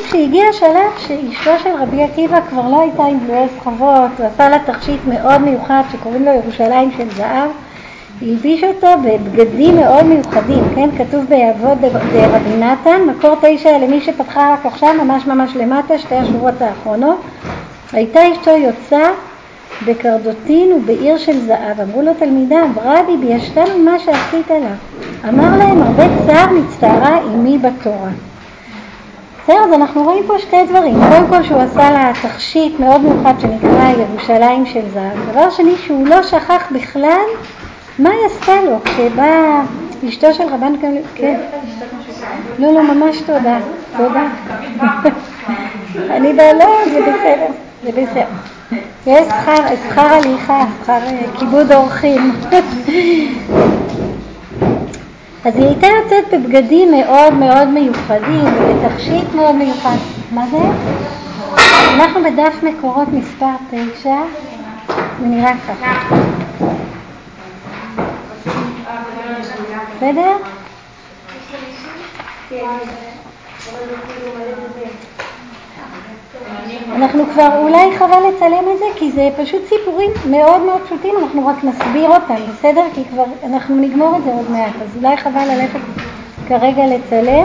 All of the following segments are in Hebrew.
שהגיע השלב שאשתו של רבי עקיבא כבר לא הייתה עם בלועי סחבות, הוא עשה לה תכשיט מאוד מיוחד שקוראים לו ירושלים של זהב, הלביש אותו בבגדים מאוד מיוחדים, כן? כתוב באבות רבי נתן, מקור 9 למי שפתחה רק עכשיו, ממש למטה, שתי השורות האחרונות. הייתה אשתו יוצאה בקרדוטין ובעיר של זהב. אמרו לו תלמידיו, רבי בישתנו מה שעשית לה. אמר להם, הרבה צער מצטערה עמי בתורה. אז אנחנו רואים פה שתי דברים. קודם כל שהוא עשה לה תכשיט מאוד מיוחד שנקרא ירושלים של זהב. דבר שני שהוא לא שכח בכלל מה היא עשתה לו כשבאה אשתו של רבן גמליאל. כן. לא, ממש תודה. אני לא, זה בסדר. יש שכר הליכה, שכר כיבוד אורחים. אז היא הייתה יוצאת בבגדים מאוד מאוד מיוחדים, ובתכשיט מאוד מיוחד. מה זה? אנחנו בדף מקורות מספר 9, זה נראה ככה. בסדר? אנחנו כבר אולי חבל לצלם את זה, כי זה פשוט סיפורים מאוד מאוד פשוטים, אנחנו רק נסביר אותם, בסדר? כי כבר אנחנו נגמור את זה עוד מעט, אז אולי חבל ללכת כרגע לצלם.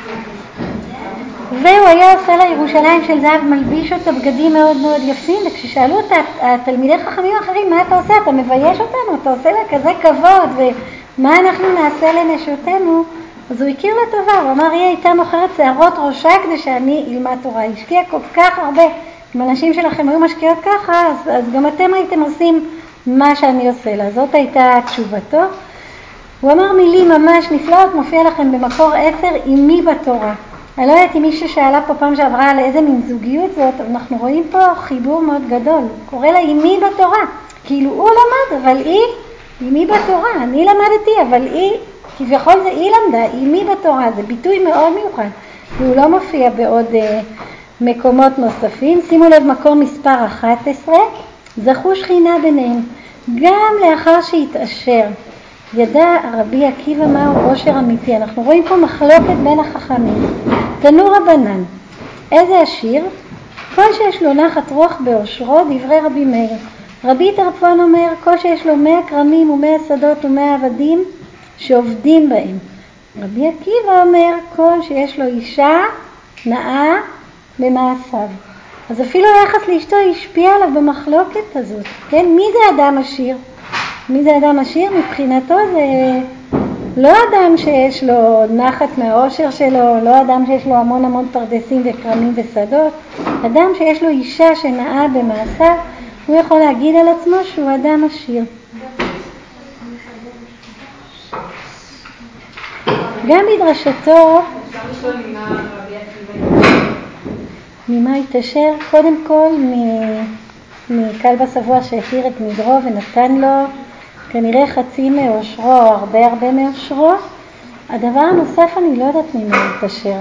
והוא היה עושה לה ירושלים של זהב, מלביש אותה בגדים מאוד מאוד יפים, וכששאלו אותה, התלמידי חכמים האחרים, מה אתה עושה? אתה מבייש אותנו, אתה עושה לה כזה כבוד, ומה אנחנו נעשה לנשותינו? אז הוא הכיר לה טובה, הוא אמר, היא הייתה מוכרת שערות ראשה כדי שאני אלמד תורה. היא השקיעה כל כך הרבה, אם אנשים שלכם היו משקיעות ככה, אז גם אתם הייתם עושים מה שאני עושה לה. זאת הייתה תשובתו. הוא אמר מילים ממש נפלאות, מופיע לכם במקור 10, עמי בתורה. אני לא יודעת אם מישהו שאלה פה פעם שעברה על איזה מין זוגיות זאת, אנחנו רואים פה חיבור מאוד גדול. הוא קורא לה עמי בתורה, כאילו הוא למד, אבל היא עמי בתורה. אני למדתי, אבל היא, כביכול זה היא למדה, עמי בתורה. זה ביטוי מאוד מיוחד, והוא לא מופיע בעוד מקומות נוספים. שימו לב, מקור מספר 11, זכו שכינה ביניהם, גם לאחר שהתאשר. ידע רבי עקיבא מהו עושר אמיתי. אנחנו רואים פה מחלוקת בין החכמים. תנו רבנן, איזה עשיר? כל שיש לו נחת רוח באושרו, דברי רבי מאיר. רבי טרפון אומר, כל שיש לו 100 כרמים ו100 שדות ו100 עבדים שעובדים בהם. רבי עקיבא אומר, כל שיש לו אישה נאה במעשיו. אז אפילו היחס לאשתו השפיע עליו במחלוקת הזאת. כן? מי זה אדם עשיר? מי זה אדם עשיר? מבחינתו זה לא אדם שיש לו נחת מהעושר שלו, לא אדם שיש לו המון פרדסים וכרמים ושדות. אדם שיש לו אישה שנאה במעשיו, הוא יכול להגיד על עצמו שהוא אדם עשיר. גם בדרשתו, ממה התאשר? קודם כל מכלב השבוע שהכיר את נדרו ונתן לו כנראה חצי מאושרו, הרבה מאושרו. הדבר הנוסף, אני לא יודעת ממה התאשר.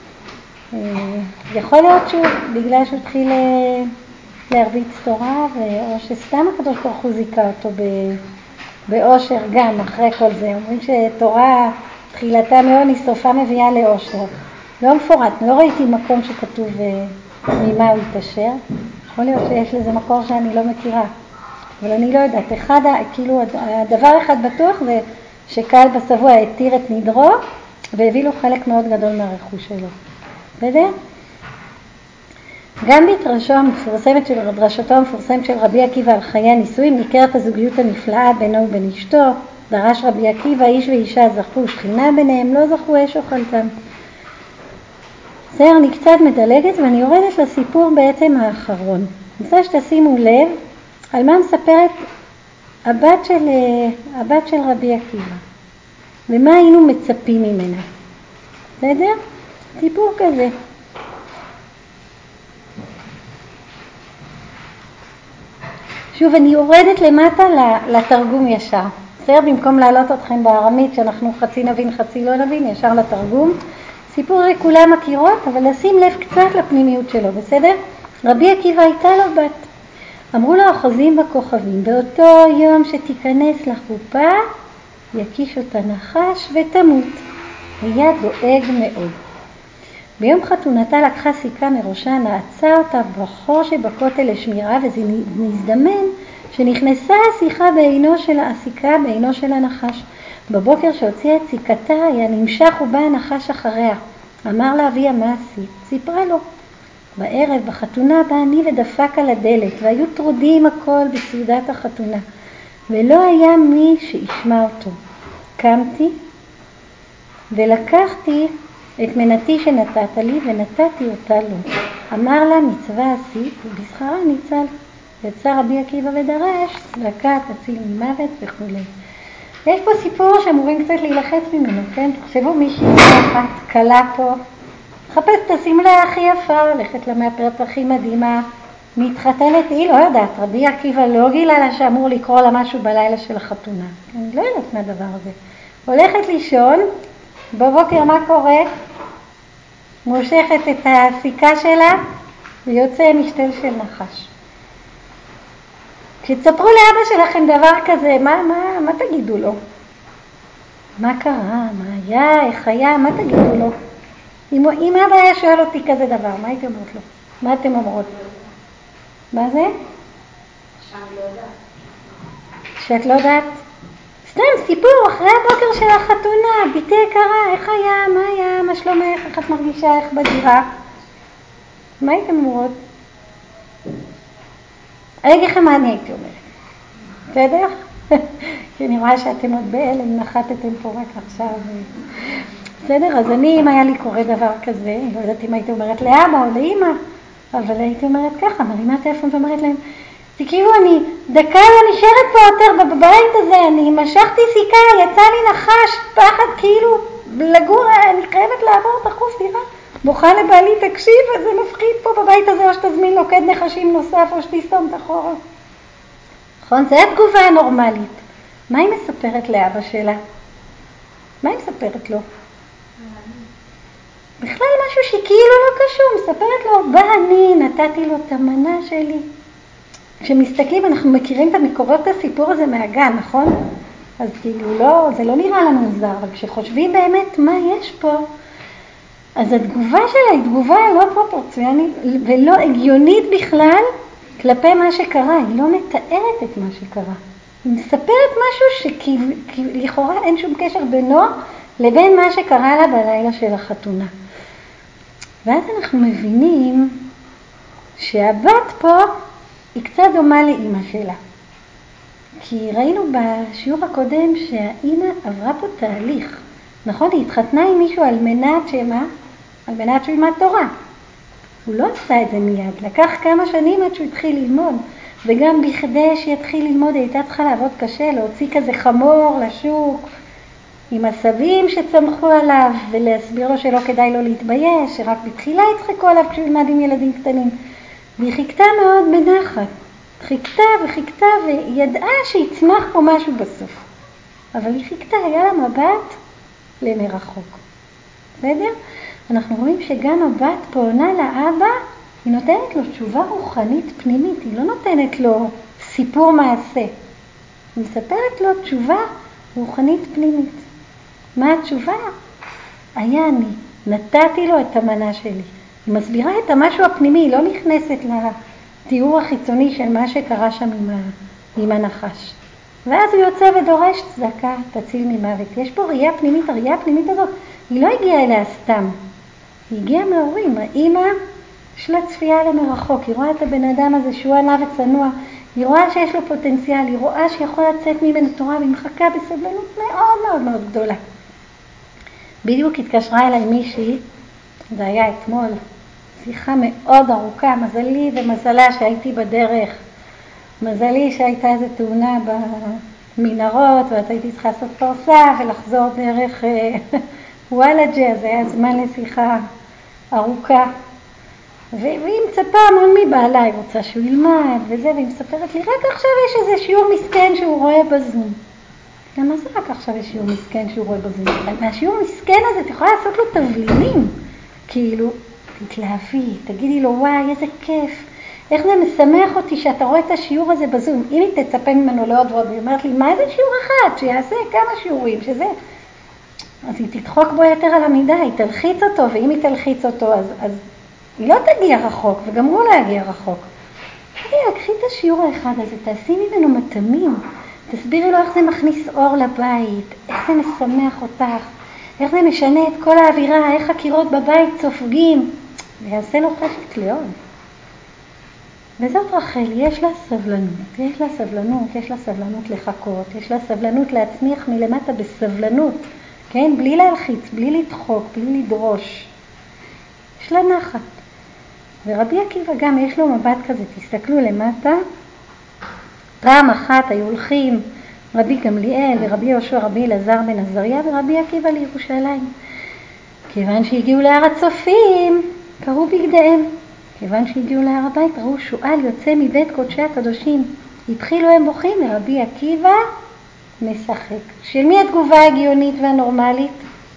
יכול להיות שהוא, בגלל שהוא התחיל להרביץ תורה, או שסתם הקדוש ברוך הוא זיכה אותו באושר גם אחרי כל זה. אומרים שתורה תחילתה מעוני, סופה מביאה לאושר. לא מפורט, לא ראיתי מקום שכתוב ממה הוא התאשר. יכול להיות שיש לזה מקור שאני לא מכירה. אבל אני לא יודעת, כאילו הדבר אחד בטוח זה שקהל בשבוע התיר את נדרו והביא לו חלק מאוד גדול מהרכוש שלו. בסדר? גם בדרשתו המפורסמת של רבי עקיבא על חיי הנישואים ניכרת הזוגיות הנפלאה בינו ובין אשתו. דרש רבי עקיבא, איש ואישה זכו שכינה ביניהם, לא זכו אש או חלטם. בסדר, אני קצת מדלגת ואני יורדת לסיפור בעצם האחרון. אני רוצה שתשימו לב על מה מספרת הבת של רבי עקיבא ומה היינו מצפים ממנה. בסדר? סיפור כזה. שוב, אני יורדת למטה לתרגום ישר. בסדר? במקום להעלות אתכם בארמית שאנחנו חצי נבין חצי לא נבין, ישר לתרגום. סיפור כולם מכירות, אבל לשים לב קצת לפנימיות שלו. בסדר? רבי עקיבא הייתה לו בת. אמרו לה אחוזים בכוכבים, באותו יום שתיכנס לחופה, יקיש אותה נחש ותמות. היה דואג מאוד. ביום חתונתה לקחה סיכה מראשה, נעצה אותה בחור שבכותל לשמירה, וזה נזדמן שנכנסה הסיכה בעינו של הנחש. בבוקר שהוציאה את סיכתה היה נמשך ובא הנחש אחריה. אמר לה אביה, מה עשית? סיפרה לו. בערב בחתונה בא אני ודפק על הדלת, והיו טרודים הכל בסעודת החתונה, ולא היה מי שישמע אותו. קמתי ולקחתי את מנתי שנתת לי ונתתי אותה לו. אמר לה, מצווה עשית ובשכרה ניצל. יצא רבי עקיבא ודרש, צדקה תציל ממוות וכו'. יש פה סיפור שאמורים קצת להילחץ ממנו, כן? תחשבו מישהי אחת, קלה פה, מחפשת את השמלה הכי יפה, הולכת למאפרת הכי מדהימה, מתחתנת, היא לא יודעת, רבי עקיבא לא גילה לה שאמור לקרוא לה משהו בלילה של החתונה. אני לא יודעת מה הדבר הזה. הולכת לישון, בבוקר מה קורה? מושכת את הסיכה שלה ויוצא משתל של נחש. כשתספרו לאבא שלכם דבר כזה, מה תגידו לו? מה קרה? מה היה? איך היה? מה תגידו לו? אם אבא היה שואל אותי כזה דבר, מה הייתם אומרות לו? מה אתם אומרות? מה זה? שאני לא יודעת. שאת לא יודעת? סתם סיפור, אחרי הבוקר של החתונה, ביתי יקרה, איך היה? מה היה? מה שלומך? איך את מרגישה? איך בדירה? מה הייתם אומרות? אני אגיד לכם מה אני הייתי אומרת. בסדר? כי אני רואה שאתם עוד בהלם, נחתתם פה רק עכשיו. בסדר? אז אם היה לי קורה דבר כזה, לא יודעת אם הייתי אומרת לאבא או לאמא, אבל הייתי אומרת ככה, מרימה טלפון ואומרת להם, תקראו, אני דקה לא נשארת פה יותר בבית הזה, אני משכתי סיכה, יצא לי נחש, פחד כאילו לגור, אני חייבת לעבור תחוף דירה. בוכה לבעלי, תקשיב, זה מפחיד פה בבית הזה, או שתזמין לוקד נחשים נוסף, או שתסתום את החור. נכון? זה התגובה הנורמלית. מה היא מספרת לאבא שלה? מה היא מספרת לו? בכלל משהו שכאילו לא קשור, מספרת לו, בא אני, נתתי לו את המנה שלי. כשמסתכלים, אנחנו מכירים את המקורות הסיפור הזה מהגן, נכון? אז כאילו לא, זה לא נראה לנו מוזר, אבל כשחושבים באמת מה יש פה, אז התגובה שלה היא תגובה לא פרופורציונית ולא הגיונית בכלל כלפי מה שקרה. היא לא מתארת את מה שקרה. היא מספרת משהו שלכאורה אין שום קשר בינו לבין מה שקרה לה בלילה של החתונה. ואז אנחנו מבינים שהבת פה היא קצת דומה לאמא שלה. כי ראינו בשיעור הקודם שהאמא עברה פה תהליך. נכון? היא התחתנה עם מישהו על מנת שמה? על מנת שהוא ילמד תורה. הוא לא עשה את זה מיד. לקח כמה שנים עד שהוא התחיל ללמוד. וגם בכדי שיתחיל ללמוד היא הייתה צריכה לעבוד קשה, להוציא כזה חמור לשוק עם עשבים שצמחו עליו, ולהסביר לו שלא כדאי לו להתבייש, שרק בתחילה יצחקו עליו כשהוא ילמד עם ילדים קטנים. והיא חיכתה מאוד בנחת. חיכתה וחיכתה וידעה שיצמח פה משהו בסוף. אבל היא חיכתה, היה לה מבט למרחוק. בסדר? אנחנו רואים שגם הבת פה עונה לאבא, היא נותנת לו תשובה רוחנית פנימית, היא לא נותנת לו סיפור מעשה. היא מספרת לו תשובה רוחנית פנימית. מה התשובה? היה אני, נתתי לו את המנה שלי. היא מסבירה את המשהו הפנימי, היא לא נכנסת לתיאור החיצוני של מה שקרה שם עם הנחש. ואז הוא יוצא ודורש צדקה, תציל ממוות. יש פה ראייה פנימית, הראייה הפנימית הזאת, היא לא הגיעה אליה סתם. היא הגיעה מההורים, האמא יש לה צפייה למרחוק, היא רואה את הבן אדם הזה שהוא ענה וצנוע, היא רואה שיש לו פוטנציאל, היא רואה שיכול לצאת ממנו תורה, והיא מחכה בסבלנות מאוד מאוד מאוד גדולה. בדיוק התקשרה אליי מישהי, זה היה אתמול, שיחה מאוד ארוכה, מזלי ומזלה שהייתי בדרך, מזלי שהייתה איזו תאונה במנהרות, ואת הייתי צריכה לעשות פרסה ולחזור דרך וואלג'ה, אז היה זמן לשיחה ארוכה. והיא מצפה המון מבעלה, היא רוצה שהוא ילמד וזה, והיא מספרת לי, רק עכשיו יש איזה שיעור מסכן שהוא רואה בזום. למה זה רק עכשיו יש שיעור מסכן שהוא רואה בזום? מהשיעור מסכן הזה את יכולה לעשות לו תבלינים, כאילו, תתלהבי, תגידי לו, וואי, איזה כיף, איך זה משמח אותי שאתה רואה את השיעור הזה בזום. אם היא תצפה ממנו לעוד ועוד, היא אומרת לי, מה זה שיעור אחד? שיעשה כמה שיעורים, שזה... אז היא תדחוק בו יותר על המידה, היא תלחיץ אותו, ואם היא תלחיץ אותו, אז היא לא תגיע רחוק, וגם הוא לא יגיע רחוק. קחי את השיעור האחד הזה, תעשי ממנו מתמים, תסבירי לו איך זה מכניס אור לבית, איך זה משמח אותך, איך זה משנה את כל האווירה, איך הקירות בבית סופגים, ויעשה לו חשק לאהוב. וזאת רחל, יש לה סבלנות, יש לה סבלנות, יש לה סבלנות לחכות, יש לה סבלנות להצמיח מלמטה בסבלנות, כן? בלי להלחיץ, בלי לדחוק, בלי לדרוש. יש לה נחת. ורבי עקיבא גם יש לו מבט כזה, תסתכלו למטה, פעם אחת היו הולכים רבי גמליאל ורבי יהושע רבי אלעזר בן עזריה ורבי עקיבא לירושלים. כיוון שהגיעו להר הצופים, קראו בגדיהם. כיוון שהגיעו להר הבית, ראו שועל יוצא מבית קודשי הקדושים. התחילו הם בוכים ורבי עקיבא משחק. של מי התגובה ההגיונית והנורמלית?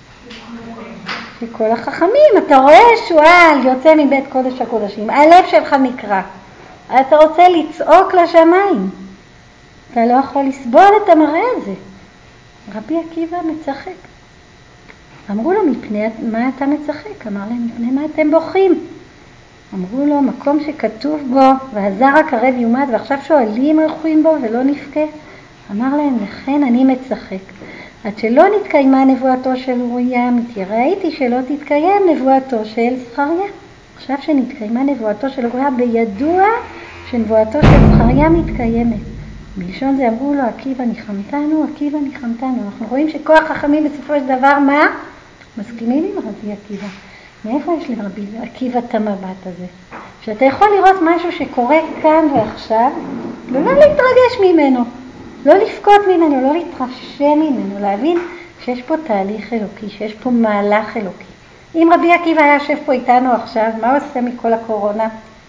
של כל החכמים. אתה רואה שועל יוצא מבית קודש הקודשים, הלב שלך נקרע. אתה רוצה לצעוק לשמיים. אתה לא יכול לסבול את המראה הזה. רבי עקיבא מצחק. אמרו לו, מפני מה אתה מצחק? אמר להם, מפני מה אתם בוכים? אמרו לו, מקום שכתוב בו, והזר הקרב יומד, ועכשיו שואלים הלכויים בו ולא נפקה. אמר להם, לכן אני מצחק. עד שלא נתקיימה נבואתו של אוריה, מתייראיתי שלא תתקיים נבואתו של זכריה. עכשיו שנתקיימה נבואתו של אוריה, בידוע שנבואתו של זכריה מתקיימת. בלשון זה אמרו לו, עקיבא ניחמתנו, עקיבא ניחמתנו. אנחנו רואים שכוח חכמים בסופו של דבר, מה? מסכימים עם רבי עקיבא. מאיפה יש לרבי עקיבא את המבט הזה? שאתה יכול לראות משהו שקורה כאן ועכשיו, ולא להתרגש ממנו, לא לפקוט ממנו, לא להתרשם ממנו, להבין שיש פה תהליך אלוקי, שיש פה מהלך אלוקי. אם רבי עקיבא היה יושב פה איתנו עכשיו, מה הוא עושה מכל הקורונה?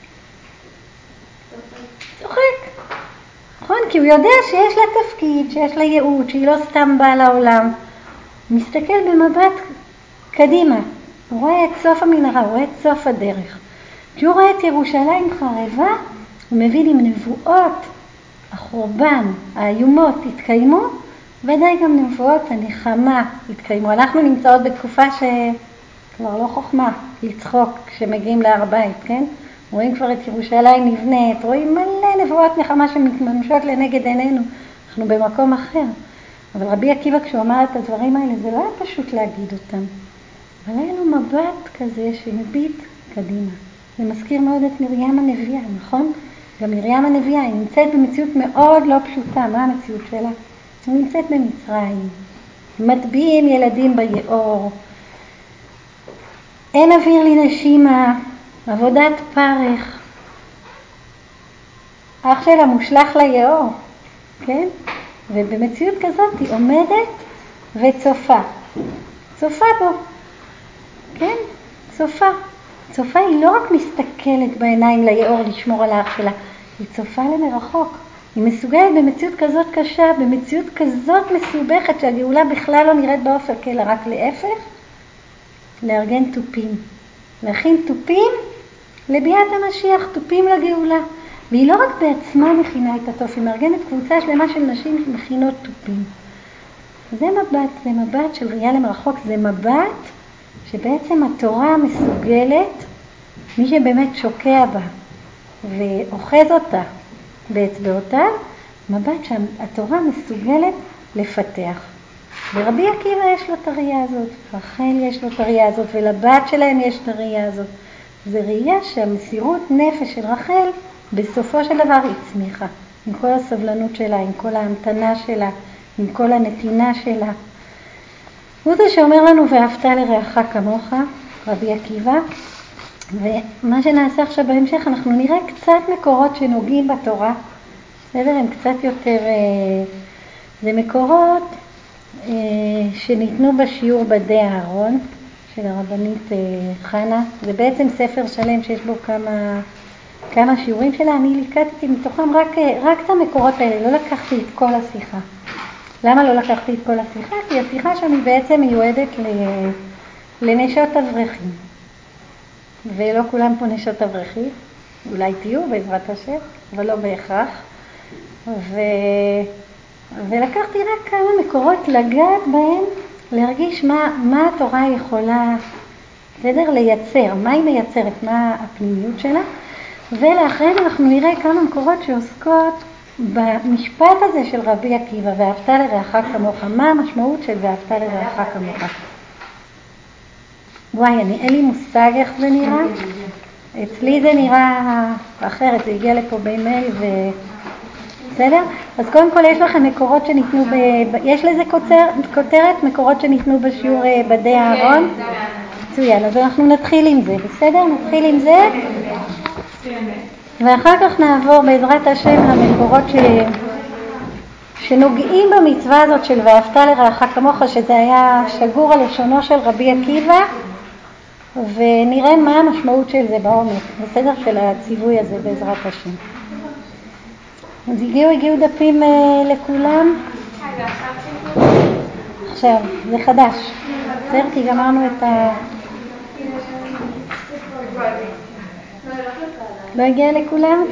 צוחק. נכון? כי הוא יודע שיש לה תפקיד, שיש לה ייעוד, שהיא לא סתם באה לעולם. הוא מסתכל במבט קדימה. הוא רואה את סוף המנהרה, הוא רואה את סוף הדרך. כשהוא רואה את ירושלים חרבה, הוא מבין עם נבואות החורבן, האיומות התקיימו, ודאי גם נבואות הנחמה התקיימו. אנחנו נמצאות בתקופה שכבר לא חוכמה לצחוק כשמגיעים להר הבית, כן? רואים כבר את ירושלים נבנית, רואים מלא נבואות נחמה שמתממשות לנגד עינינו. אנחנו במקום אחר. אבל רבי עקיבא כשהוא אמר את הדברים האלה, זה לא היה פשוט להגיד אותם. אבל היה לו מבט כזה שמביט קדימה. זה מזכיר מאוד את מרים הנביאה, נכון? גם מרים הנביאה, היא נמצאת במציאות מאוד לא פשוטה. מה המציאות שלה? היא נמצאת במצרים. מטביעים ילדים ביאור. אין אוויר לנשימה. עבודת פרך. אח שלה מושלך ליאור. כן? ובמציאות כזאת היא עומדת וצופה. צופה בו. כן? צופה. צופה היא לא רק מסתכלת בעיניים ליאור לשמור על האח שלה, היא צופה למרחוק. היא מסוגלת במציאות כזאת קשה, במציאות כזאת מסובכת שהגאולה בכלל לא נראית באופק, אלא רק להפך, לארגן טופים. להכין טופים לביאת המשיח, טופים לגאולה. והיא לא רק בעצמה מכינה את הטוף, היא מארגנת קבוצה שלמה של נשים שמכינות טופים. זה מבט של ראייה למרחוק, זה מבט שבעצם התורה מסוגלת, מי שבאמת שוקע בה ואוחז אותה באצבעותיו, מבט שהתורה מסוגלת לפתח. ורבי עקיבא יש לו את הראייה הזאת, רחל יש לו את הראייה הזאת, ולבת שלהם יש את הראייה הזאת. זה ראייה שהמסירות נפש של רחל בסופו של דבר הצמיחה, עם כל הסבלנות שלה, עם כל ההמתנה שלה, עם כל הנתינה שלה. הוא זה שאומר לנו, ואהבת לרעך כמוך, רבי עקיבא. ומה שנעשה עכשיו בהמשך, אנחנו נראה קצת מקורות שנוגעים בתורה. בסדר, הם קצת יותר, זה מקורות שניתנו בשיעור בדי הארון של הרבנית חנה. זה בעצם ספר שלם שיש בו כמה שיעורים שלה. אני ליקטתי מתוכם רק את המקורות האלה, לא לקחתי את כל השיחה. למה לא לקחתי את כל השיחה? כי השיחה שם היא בעצם מיועדת לנשות אברכים. ולא כולם פה נשות אברכים, אולי תהיו בעזרת השם, אבל לא בהכרח. ולקחתי רק כמה מקורות לגעת בהם להרגיש מה התורה יכולה, בסדר, לייצר, מה היא מייצרת, מה הפנימיות שלה, ולאחרינו אנחנו נראה כמה מקורות שעוסקות במשפט הזה של רבי עקיבא, ואהבת לרעך כמוך, מה המשמעות של ואהבת לרעך כמוך. וואי, אין לי מושג איך זה נראה. אצלי זה נראה אחרת, זה הגיע לפה במייל בסדר? אז קודם כל יש לכם מקורות שניתנו, יש לזה כותרת, מקורות שניתנו בשיעור בדי הארון. מצוין, אז אנחנו נתחיל עם זה, בסדר? נתחיל עם זה. ואחר כך נעבור בעזרת השם למקורות שנוגעים במצווה הזאת של ואהבת לרעך כמוך, שזה היה שגור על לשונו של רבי עקיבא, ונראה מה המשמעות של זה בעומק, בסדר? של הציווי הזה בעזרת השם. אז הגיעו דפים לכולם. עכשיו, זה חדש. בסדר? כי גמרנו את לא הגיע לכולם?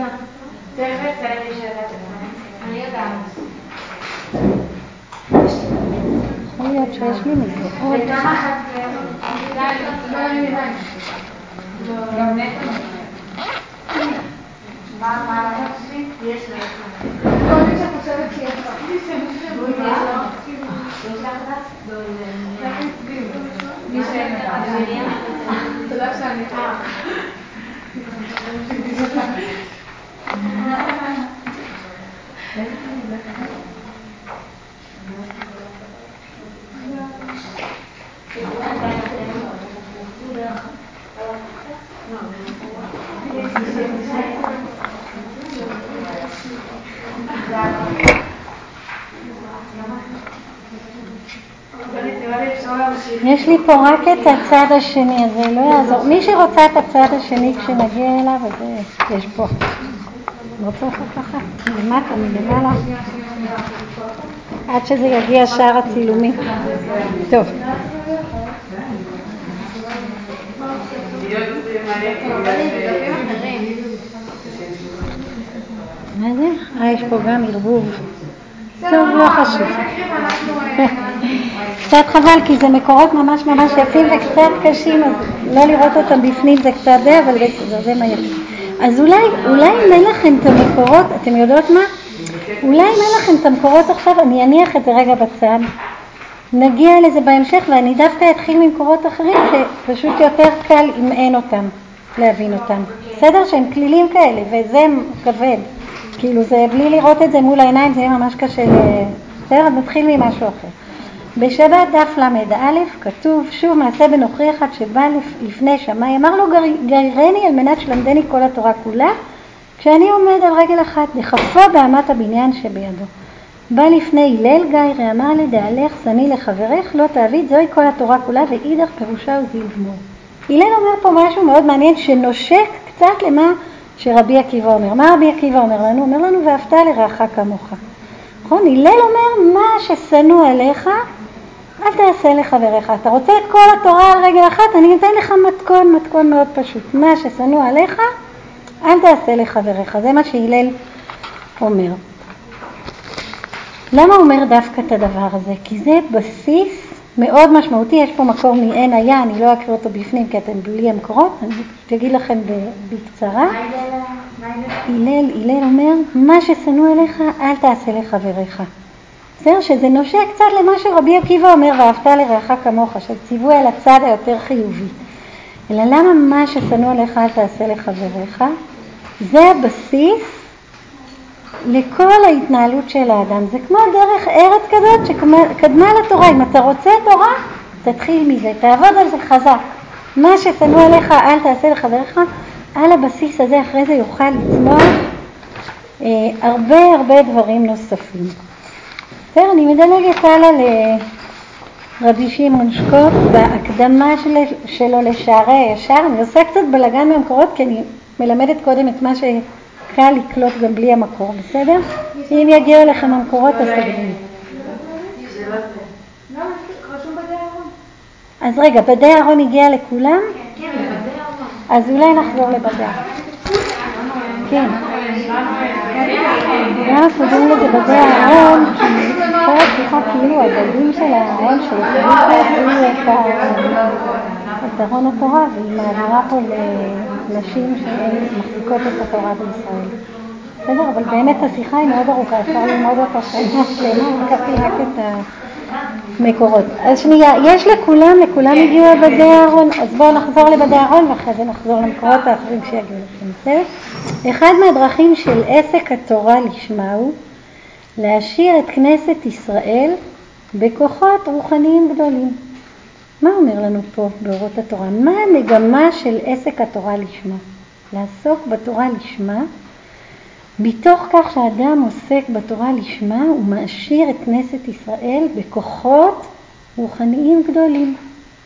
יכול להיות שיש לי מזה. יש כל מי שחושבת שיש מי תודה שאני יש לי פה רק את הצד השני, אז זה לא יעזור. מי שרוצה את הצד השני כשנגיע אליו, אז יש פה. רוצה ככה, למטה, מלמעלה, עד שזה יגיע שאר הצילומים. טוב. מה זה? יש פה גם ערבוב. טוב, לא חשוב. קצת חבל, כי זה מקורות ממש יפים וקצת קשים, אז לא לראות אותם בפנים זה קצת זה, אבל זה מה יש. אז אולי אם אין לכם את המקורות, אתם יודעות מה? אולי אם אין לכם את המקורות עכשיו, אני אניח את זה רגע בצד. נגיע לזה בהמשך, ואני דווקא אתחיל ממקורות אחרים, שפשוט יותר קל אם אין אותם, להבין אותם. בסדר? שהם כלילים כאלה, וזה כבד. כאילו זה, בלי לראות את זה מול העיניים, זה יהיה ממש קשה. בסדר? נתחיל ממשהו אחר. בשבת דף למד א' כתוב, שוב מעשה בנוכרי אחד שבא לפני שמאי, אמר לו גיירני על מנת שלמדני כל התורה כולה, כשאני עומד על רגל אחת, דחפו באמת הבניין שבידו. בא לפני הלל גיירי, אמר לי, דעלך שני לחברך, לא תעביד, זוהי כל התורה כולה, ואידך פירושה וזיל גמור. הלל אומר פה משהו מאוד מעניין, שנושק קצת למה שרבי עקיבא אומר. מה רבי עקיבא אומר לנו? אומר לנו, ואהבת לרעך כמוך. נכון? הלל אומר, מה ששנוא עליך, אל תעשה לחברך. אתה רוצה את כל התורה על רגל אחת, אני אתן לך מתכון מאוד פשוט. מה ששנוא עליך, אל תעשה לחברך. זה מה שהלל אומר. למה הוא אומר דווקא את הדבר הזה? כי זה בסיס מאוד משמעותי. יש פה מקור מעין היה, אני לא אקריא אותו בפנים כי אתם בלי המקורות, אני אגיד לכם בקצרה. הלל אומר, מה ששנוא עליך, אל תעשה לחברך. בסדר? שזה נושא קצת למה שרבי עקיבא אומר, ואהבת לרעך כמוך, שציווי על הצד היותר חיובי. אלא למה מה ששנוא עליך, אל תעשה לחברך? זה הבסיס לכל ההתנהלות של האדם. זה כמו דרך ארץ כזאת שקדמה לתורה. אם אתה רוצה תורה, תתחיל מזה, תעבוד על זה חזק. מה ששנוא עליך, אל תעשה לחברך. על הבסיס הזה אחרי זה יוכל לצמוח הרבה דברים נוספים. בסדר, אני מדלגת הלאה לרבי שמעון שקופ בהקדמה שלו לשערי הישר. אני עושה קצת בלגן במקורות כי אני מלמדת קודם את מה שקל לקלוט גם בלי המקור, בסדר? אם יגיעו לכם המקורות אז תגדים. אז רגע, בדי הארון הגיע לכולם? אז אולי נחזור לבדי הארון. כן. גם אנחנו יודעים לזה בדי הארון, כי כל השיחה כאילו הבדים של הארון שהביאו את ארון התורה, והיא מעבירה פה לנשים שהן מחזיקות את התורה בישראל. בסדר, אבל באמת השיחה היא מאוד ארוכה, אפשר ללמוד אותה שנה שלמה, לקחתי רק את המקורות. אז שנייה, יש לכולם הגיעו בדי הארון, אז בואו נחזור לבדי הארון ואחרי זה נחזור למקורות האחרים שיגיעו לכם, בסדר? אחד מהדרכים של עסק התורה לשמה הוא להשאיר את כנסת ישראל בכוחות רוחניים גדולים. מה אומר לנו פה באורות התורה? מה המגמה של עסק התורה לשמה? לעסוק בתורה לשמה, מתוך כך שאדם עוסק בתורה לשמה, הוא מעשיר את כנסת ישראל בכוחות רוחניים גדולים.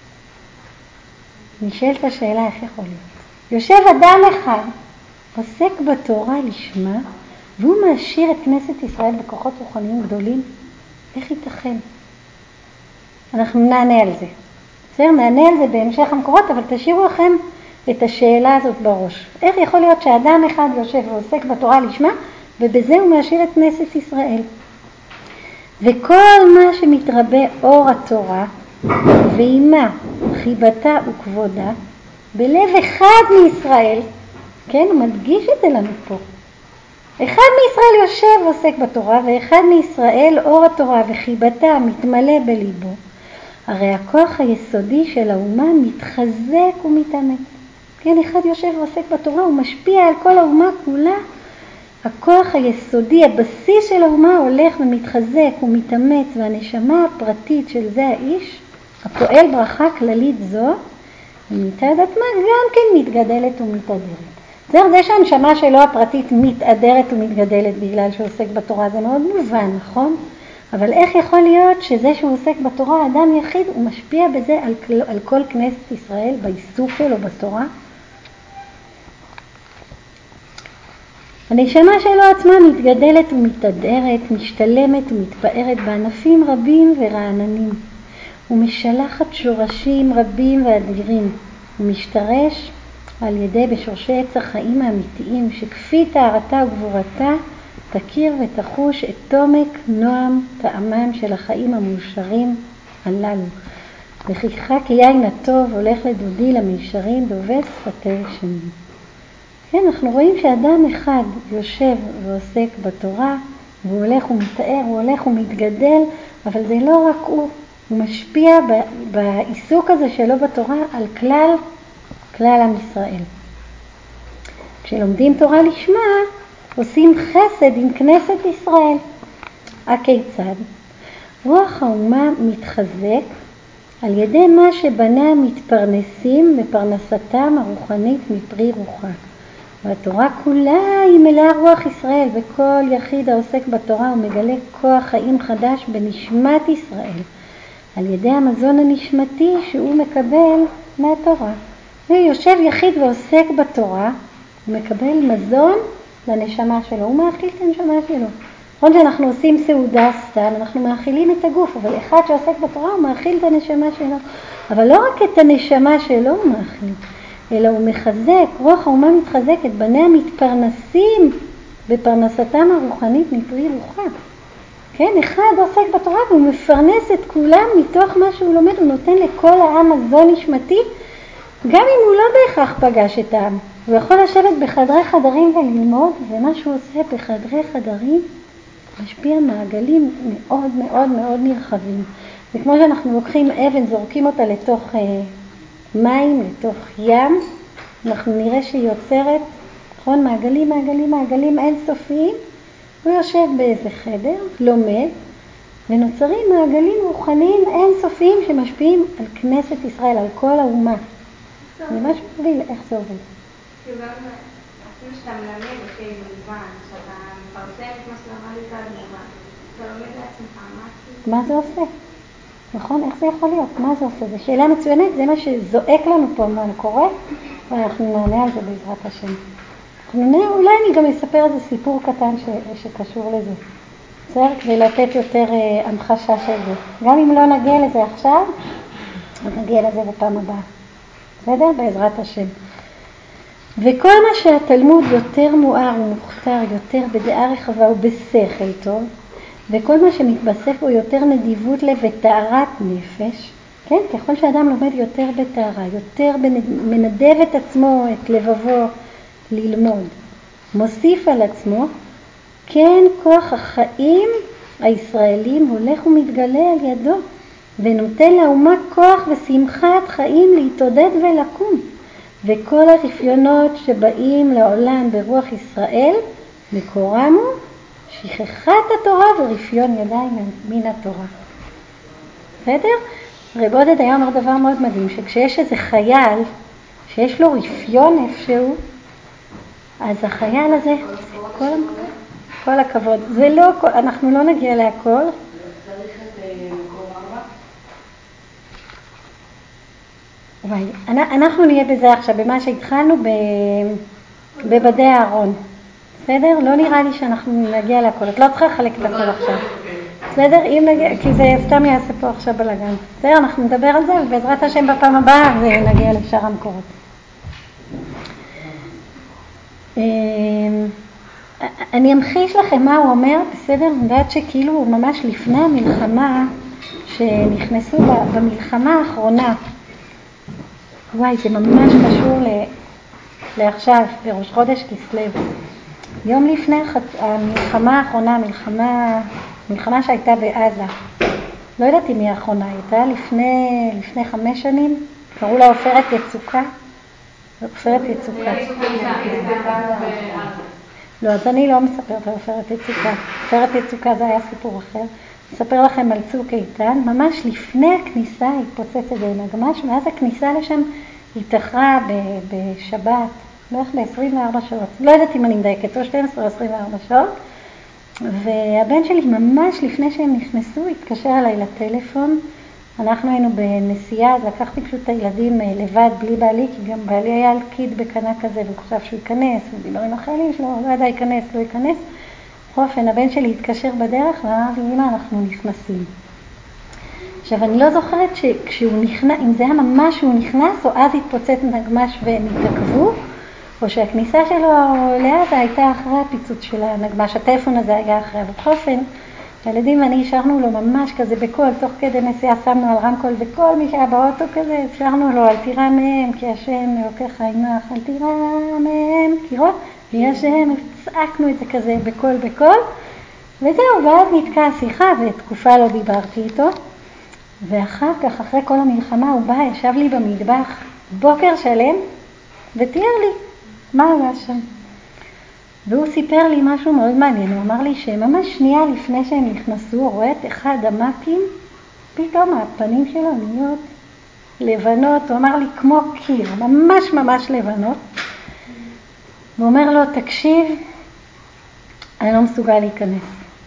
נשאלת השאלה איך יכול להיות. יושב אדם אחד, עוסק בתורה לשמה, והוא מעשיר את כנסת ישראל בכוחות רוחניים גדולים. איך ייתכן? אנחנו נענה על זה. בסדר, נענה על זה בהמשך המקורות, אבל תשאירו לכם את השאלה הזאת בראש. איך יכול להיות שאדם אחד יושב ועוסק בתורה לשמה, ובזה הוא מעשיר את כנסת ישראל? וכל מה שמתרבה אור התורה, ועימה חיבתה וכבודה, בלב אחד מישראל, כן, הוא מדגיש את זה לנו פה. אחד מישראל יושב ועוסק בתורה, ואחד מישראל אור התורה וחיבתה מתמלא בליבו. הרי הכוח היסודי של האומה מתחזק ומתאמץ. כן, אחד יושב ועוסק בתורה, הוא משפיע על כל האומה כולה. הכוח היסודי, הבסיס של האומה הולך ומתחזק ומתאמץ, והנשמה הפרטית של זה האיש, הפועל ברכה כללית זו, מצד עצמה גם כן מתגדלת ומתעדרת. זה שהנשמה שלו הפרטית מתעדרת ומתגדלת בגלל שהוא עוסק בתורה, זה מאוד מובן, נכון? אבל איך יכול להיות שזה שהוא עוסק בתורה, אדם יחיד, הוא משפיע בזה על כל כנסת ישראל, בעיסוק שלו בתורה? הנשמה שלו עצמה מתגדלת ומתעדרת, משתלמת ומתפארת בענפים רבים ורעננים, ומשלחת שורשים רבים ואדירים, ומשתרש על ידי בשורשי עץ החיים האמיתיים, שכפי טהרתה וגבורתה תכיר ותחוש את תומק נועם טעמם של החיים המאושרים הללו. וכיחה כיין הטוב הולך לדודי למישרים דובס שפתי שני. כן, אנחנו רואים שאדם אחד יושב ועוסק בתורה, והוא הולך ומתאר, הוא הולך ומתגדל, אבל זה לא רק הוא משפיע בעיסוק הזה שלו בתורה על כלל עם ישראל. כשלומדים תורה לשמה, עושים חסד עם כנסת ישראל. הכיצד? רוח האומה מתחזק על ידי מה שבניה מתפרנסים בפרנסתם הרוחנית מפרי רוחה. והתורה כולה היא מלאה רוח ישראל, וכל יחיד העוסק בתורה הוא מגלה כוח חיים חדש בנשמת ישראל, על ידי המזון הנשמתי שהוא מקבל מהתורה. ויושב יחיד ועוסק בתורה, הוא מקבל מזון לנשמה שלו, הוא מאכיל את הנשמה שלו. נכון שאנחנו עושים סעודה סתם, אנחנו מאכילים את הגוף, אבל אחד שעוסק בתורה הוא מאכיל את הנשמה שלו. אבל לא רק את הנשמה שלו הוא מאכיל, אלא הוא מחזק, רוח האומה מתחזקת, בניה מתפרנסים בפרנסתם הרוחנית מפרי רוחה. כן, אחד עוסק בתורה והוא מפרנס את כולם מתוך מה שהוא לומד, הוא נותן לכל העם מזון נשמתי, גם אם הוא לא בהכרח פגש את העם. הוא יכול לשבת בחדרי חדרים וללמוד, ומה שהוא עושה בחדרי חדרים משפיע מעגלים מאוד מאוד מאוד נרחבים. זה כמו שאנחנו לוקחים אבן, זורקים אותה לתוך מים, לתוך ים, אנחנו נראה שהיא יוצרת, נכון, מעגלים, מעגלים, מעגלים אינסופיים. הוא יושב באיזה חדר, לומד, ונוצרים מעגלים רוחניים אינסופיים שמשפיעים על כנסת ישראל, על כל האומה. זה ממש מוביל איך זה עובד. כאילו גם אפילו שאתה מלמד במובן, שאתה מפרסם את מה שלמדת במובן, אתה לומד לעצמך, מה זה עושה? נכון? איך זה יכול להיות? מה זה עושה? זו שאלה מצוינת, זה מה שזועק לנו פה מה קורה, ואנחנו נענה על זה בעזרת השם. אולי אני גם אספר איזה סיפור קטן שקשור לזה. בסדר? כדי לתת יותר המחשה של זה. גם אם לא נגיע לזה עכשיו, נגיע לזה בפעם הבאה. בסדר? בעזרת השם. וכל מה שהתלמוד יותר מואר ומוכתר, יותר בדעה רחבה ובשכל טוב, וכל מה שמתבסף בו יותר נדיבות לב וטהרת נפש, כן? ככל שאדם לומד יותר בטהרה, יותר מנדב את עצמו, את לבבו ללמוד, מוסיף על עצמו, כן כוח החיים הישראלים הולך ומתגלה על ידו, ונותן לאומה כוח ושמחת חיים להתעודד ולקום. וכל הרפיונות שבאים לעולם ברוח ישראל, מקורם הוא שכחת התורה ורפיון ידיים מן התורה. בסדר? רב עודד היה אומר דבר מאוד מדהים, שכשיש איזה חייל שיש לו רפיון איפשהו, אז החייל הזה, כל הכבוד, זה לא, אנחנו לא נגיע להכל. צריך את מקום 4? אנחנו נהיה בזה עכשיו, במה שהתחלנו בבדי הארון. בסדר? לא נראה לי שאנחנו נגיע להכל. את לא צריכה לחלק את הכל עכשיו. בסדר? כי זה סתם יעשה פה עכשיו בלגן. בסדר? אנחנו נדבר על זה, ובעזרת השם בפעם הבאה נגיע לשאר המקורות. אני אמחיש לכם מה הוא אומר, בסדר? אני יודעת שכאילו ממש לפני המלחמה, שנכנסו במלחמה האחרונה, וואי, זה ממש קשור לעכשיו, בראש חודש כסלו. יום לפני המלחמה האחרונה, מלחמה שהייתה בעזה, לא ידעתי מי האחרונה, הייתה לפני 5 שנים, קראו לה עופרת יצוקה. עופרת יצוקה. לא, אז אני לא מספרת על עופרת יצוקה. עופרת יצוקה זה היה סיפור אחר. אספר לכם על צוק איתן, ממש לפני הכניסה התפוצץ איזה נגמ"ש, ואז הכניסה לשם התאחרה בשבת, בערך ב-24 שעות. לא יודעת אם אני מדייקת, או 12 או 24 שעות. והבן שלי ממש לפני שהם נכנסו התקשר אליי לטלפון. אנחנו היינו בנסיעה, אז לקחתי פשוט את הילדים לבד, בלי בעלי, כי גם בעלי היה על קיד בקנה כזה, והוא חשב שהוא ייכנס, הוא דיבר עם החיילים שלו, לא ידע ייכנס, לא ייכנס. בכל אופן, הבן שלי התקשר בדרך ואמר לי, אמא, אנחנו נכנסים. עכשיו, אני לא זוכרת שכשהוא נכנס, אם זה היה ממש שהוא נכנס, או אז התפוצץ נגמ"ש והם התעכבו, או שהכניסה שלו לעזה הייתה אחרי הפיצוץ של הנגמ"ש, הטלפון הזה היה אחרי. בכל אופן, הילדים ואני השארנו לו ממש כזה בקול, תוך כדי נסיעה שמנו על רמקול, וכל מי שהיה באוטו כזה, השארנו לו, אל תירא מהם, כי השם אלוקיך עמך, אל תירא מהם, כי רואה, מי השם, צעקנו את זה כזה בקול, וזהו, ואז נתקע השיחה, ותקופה לא דיברתי איתו, ואחר כך, אחרי כל המלחמה, הוא בא, ישב לי במטבח, בוקר שלם, ותיאר לי מה היה שם. והוא סיפר לי משהו מאוד מעניין, הוא אמר לי שממש שנייה לפני שהם נכנסו, הוא רואה את אחד המקים, פתאום הפנים שלו נהיות לבנות, הוא אמר לי כמו קיר, ממש לבנות. הוא אומר לו, תקשיב, אני לא מסוגל להיכנס.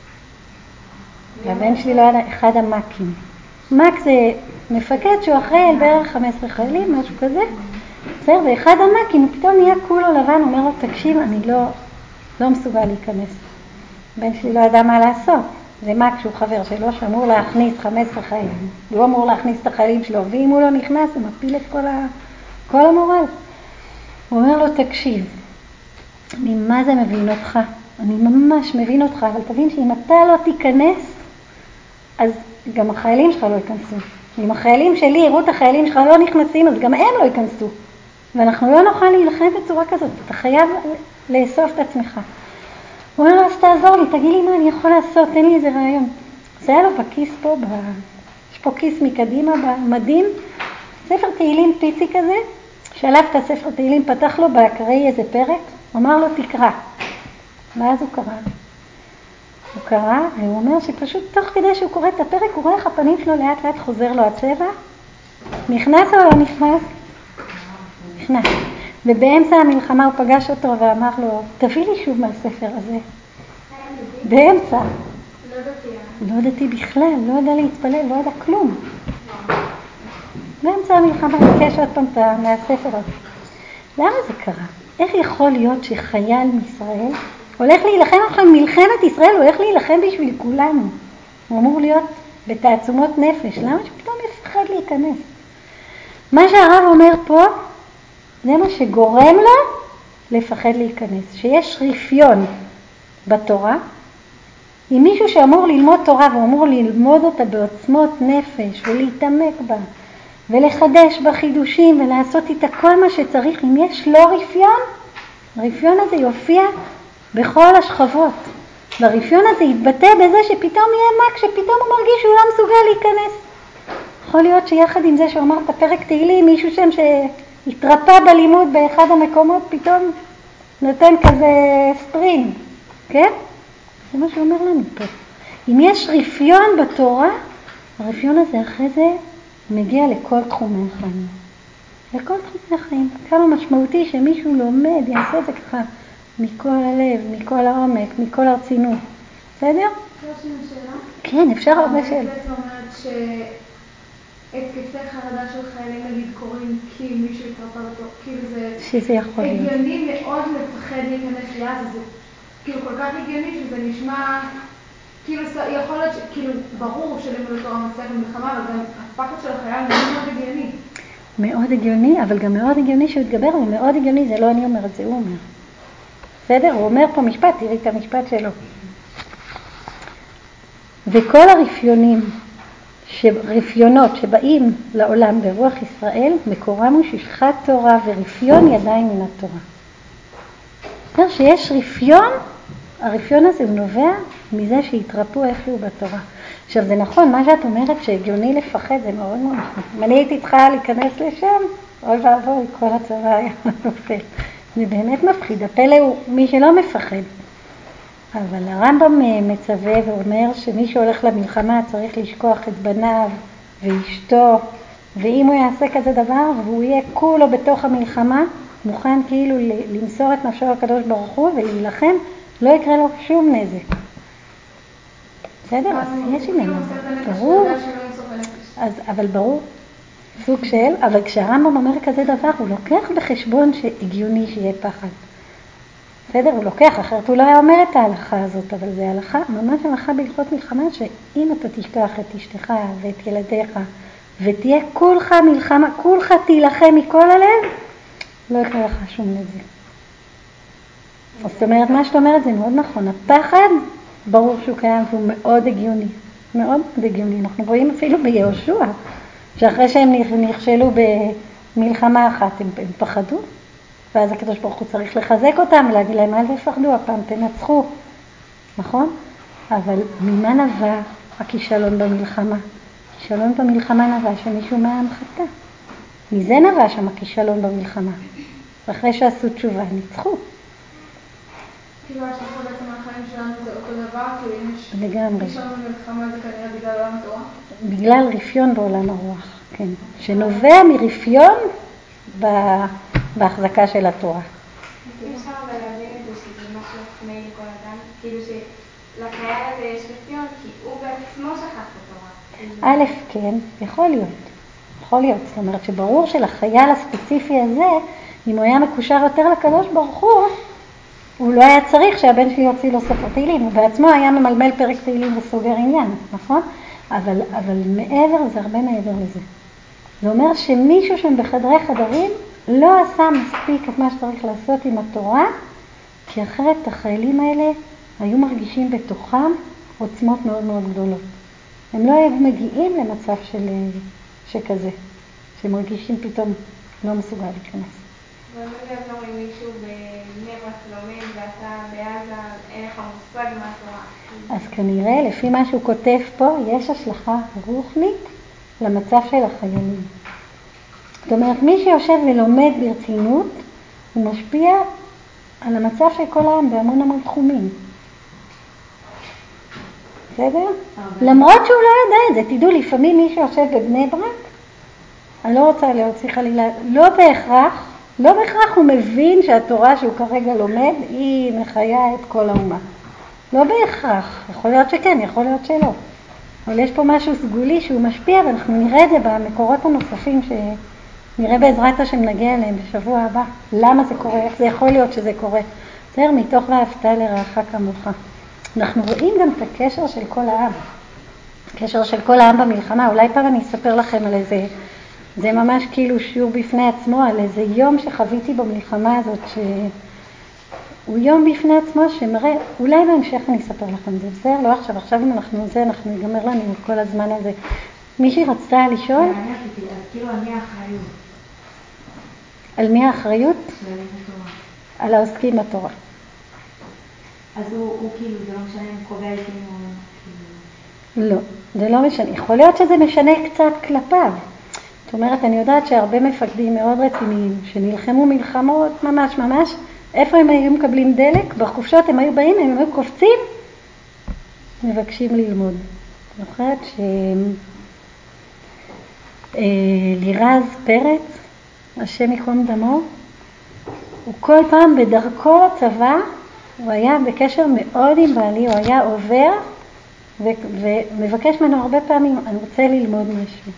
והבן שלי לא היה אחד המקים. מק זה מפקד שהוא אחראי על בערך 15 חיילים, משהו כזה. בסדר, ואחד המקים פתאום נהיה כולו לבן, הוא אומר לו, תקשיב, אני לא מסוגל להיכנס. בן שלי לא ידע מה לעשות. זה מק שהוא חבר שלו, שאמור להכניס 15 חיילים. הוא אמור להכניס את החיילים שלו, ואם הוא לא נכנס, הוא מפיל את כל המורל. הוא אומר לו, תקשיב, אני מה זה מבין אותך? אני ממש מבין אותך, אבל תבין שאם אתה לא תיכנס, אז גם החיילים שלך לא ייכנסו. אם החיילים שלי יראו את החיילים שלך לא נכנסים, אז גם הם לא ייכנסו. ואנחנו לא נוכל להילחם בצורה כזאת. אתה חייב לאסוף את עצמך. הוא אומר לו, אז תעזור לי, תגיד לי מה אני יכול לעשות, תן לי איזה רעיון. אז היה לו בכיס פה, יש פה כיס מקדימה במדים, ספר תהילים פיצי כזה, שלף את הספר תהילים, פתח לו בהקראי איזה פרק, אמר לו תקרא. ואז הוא קרא, והוא אומר שפשוט תוך כדי שהוא קורא את הפרק, הוא רואה איך הפנים שלו לאט לאט חוזר לו הצבע, נכנס או לא נכנס? נכנס. ובאמצע המלחמה הוא פגש אותו ואמר לו, תביא לי שוב מהספר הזה. באמצע. לא ידעתי בכלל, לא ידע להתפלל, לא ידע כלום. באמצע המלחמה ביקש עוד פעם מהספר הזה. למה זה קרה? איך יכול להיות שחייל מישראל הולך להילחם אחרי מלחמת ישראל, הוא הולך להילחם בשביל כולנו. הוא אמור להיות בתעצומות נפש. למה שפתאום יפחד להיכנס? מה שהרב אומר פה, זה מה שגורם לו לפחד להיכנס. שיש רפיון בתורה, אם מישהו שאמור ללמוד תורה ואמור ללמוד אותה בעוצמות נפש ולהתעמק בה ולחדש בחידושים ולעשות איתה כל מה שצריך, אם יש לו רפיון, הרפיון הזה יופיע בכל השכבות. והרפיון הזה יתבטא בזה שפתאום יהיה מק, שפתאום הוא מרגיש שהוא לא מסוגל להיכנס. יכול להיות שיחד עם זה שהוא אמר את הפרק תהילים, מישהו שם שהתרפא בלימוד באחד המקומות, פתאום נותן כזה ספרינג, כן? זה מה שאומר לנו פה. אם יש רפיון בתורה, הרפיון הזה אחרי זה מגיע לכל תחומי החיים. לכל תחומי החיים. כמה משמעותי שמישהו לומד, יעשה את זה ככה מכל הלב, מכל העומק, מכל הרצינות. בסדר? אפשר שאלה? כן, אפשר הרבה שאלות. זאת אומרת שהתקפי חרדה של חיילים נגיד קוראים כי מישהו התרפא בתור, כאילו זה שזה יכול להיות. הגיוני מאוד לפחד להיכנס לעזה, זה כאילו כל כך הגיוני שזה נשמע, כאילו יכול להיות, כאילו ברור שלימוד התורה מצליח במלחמה, אבל גם הפחד של החייל מאוד הגיוני. מאוד הגיוני, אבל גם מאוד הגיוני שהוא יתגבר, ומאוד הגיוני, זה לא אני אומרת, זה הוא אומר. בסדר? הוא אומר פה משפט, תראי את המשפט שלו. וכל רפיונות שבאים לעולם ברוח ישראל, מקורם הוא שכחת תורה ורפיון ידיים מן התורה. זאת אומרת שיש רפיון, הרפיון הזה הוא נובע מזה שהתרפו איפשהו בתורה. עכשיו זה נכון, מה שאת אומרת שהגיוני לפחד זה מאוד מאוד נכון. אם אני הייתי צריכה להיכנס לשם, אוי ואבוי, כל הצבא היה נופל. זה באמת מפחיד, הפלא הוא מי שלא מפחד. אבל הרמב"ם מצווה ואומר שמי שהולך למלחמה צריך לשכוח את בניו ואשתו, ואם הוא יעשה כזה דבר והוא יהיה כולו בתוך המלחמה, מוכן כאילו למסור את נפשו לקדוש ברוך הוא ולהילחם, לא יקרה לו שום נזק. בסדר? אז יש עניין הזה. ברור. אבל ברור. סוג של, אבל כשהרמב"ם אומר כזה דבר, הוא לוקח בחשבון שהגיוני שיהיה פחד. בסדר? הוא לוקח, אחרת הוא לא היה אומר את ההלכה הזאת, אבל זה הלכה, ממש הלכה בהלכות מלחמה, שאם אתה תשכח את אשתך ואת ילדיך, ותהיה כולך מלחמה, כולך תילחם מכל הלב, לא יקרה לך שום נזק. זאת אומרת, מה שאת אומרת זה מאוד נכון. הפחד, ברור שהוא קיים והוא מאוד הגיוני. מאוד מאוד הגיוני. אנחנו רואים אפילו ביהושע, שאחרי שהם נכשלו במלחמה אחת, הם פחדו. ואז הקדוש ברוך הוא צריך לחזק אותם ולהגיד להם, אל תפחדו, הפעם תנצחו. נכון? אבל ממה נבע הכישלון במלחמה? הכישלון במלחמה נבע שמישהו מהעם חטא. מזה נבע שם הכישלון במלחמה. ואחרי שעשו תשובה, ניצחו. כאילו השלכה בעצם החיים שלנו זה אותו דבר, כאילו אם יש לגמרי. כישלון במלחמה זה כנראה בגלל עולם התורה? בגלל רפיון בעולם הרוח, כן. שנובע מרפיון בהחזקה של התורה. אפשר אבל להבין את זה שזה משהו עצמאי לכל אדם, כאילו שלחייל הזה יש רפיון כי הוא בעצמו שכח את התורה. א', כן, יכול להיות. יכול להיות. זאת אומרת שברור שלחייל הספציפי הזה, אם הוא היה מקושר יותר לקדוש ברוך הוא לא היה צריך שהבן שלי יוציא לו ספר תהילים, הוא בעצמו היה ממלמל פרק תהילים וסוגר עניין, נכון? אבל מעבר, זה הרבה מעבר לזה. זה אומר שמישהו שם בחדרי חדרים לא עשה מספיק את מה שצריך לעשות עם התורה, כי אחרת החיילים האלה היו מרגישים בתוכם עוצמות מאוד מאוד גדולות. הם לא היו מגיעים למצב שכזה, שמרגישים פתאום לא מסוגל להיכנס. אבל לא יעזור אם מישהו בבני ברק לומד ואתה בעזה, אין לך מושג מה התורה. אז כנראה, לפי מה שהוא כותב פה, יש השלכה רוחנית למצב של החיילים. זאת אומרת, מי שיושב ולומד ברצינות, הוא משפיע על המצב של כל העם בהמון המון תחומים. בסדר? למרות שהוא לא יודע את זה, תדעו, לפעמים מי שיושב בבני ברק, אני לא רוצה להוציא חלילה, לא בהכרח הוא מבין שהתורה שהוא כרגע לומד היא מחיה את כל האומה. לא בהכרח, יכול להיות שכן, יכול להיות שלא. אבל יש פה משהו סגולי שהוא משפיע, ואנחנו נראה את זה במקורות הנוספים שנראה בעזרת השם נגיע אליהם בשבוע הבא. למה זה קורה? איך זה יכול להיות שזה קורה? בסדר, מתוך ואהבת לרעך כמוך. אנחנו רואים גם את הקשר של כל העם. הקשר של כל העם במלחמה. אולי פעם אני אספר לכם על איזה, זה ממש כאילו שיעור בפני עצמו, על איזה יום שחוויתי במלחמה הזאת, הוא יום בפני עצמו שמראה, אולי בהמשך אני אספר לכם, זה בסדר? לא עכשיו, עכשיו אם אנחנו ייגמר לנו כל הזמן הזה. מישהי רצתה לשאול? אז כאילו על מי האחריות? על מי האחריות? ללימוד תורה. על העוסקים בתורה. אז הוא כאילו, זה לא משנה אם קובע איתי או כאילו... לא, זה לא משנה. יכול להיות שזה משנה קצת כלפיו. זאת אומרת, אני יודעת שהרבה מפקדים מאוד רציניים, שנלחמו מלחמות ממש ממש, איפה הם היו מקבלים דלק? בחופשות הם היו באים, הם היו קופצים, מבקשים ללמוד. זוכרת לירז פרץ, השם יקום דמו, הוא כל פעם בדרכו לצבא, הוא היה בקשר מאוד עם בעלי, הוא היה עובר ומבקש ממנו הרבה פעמים, אני רוצה ללמוד משהו.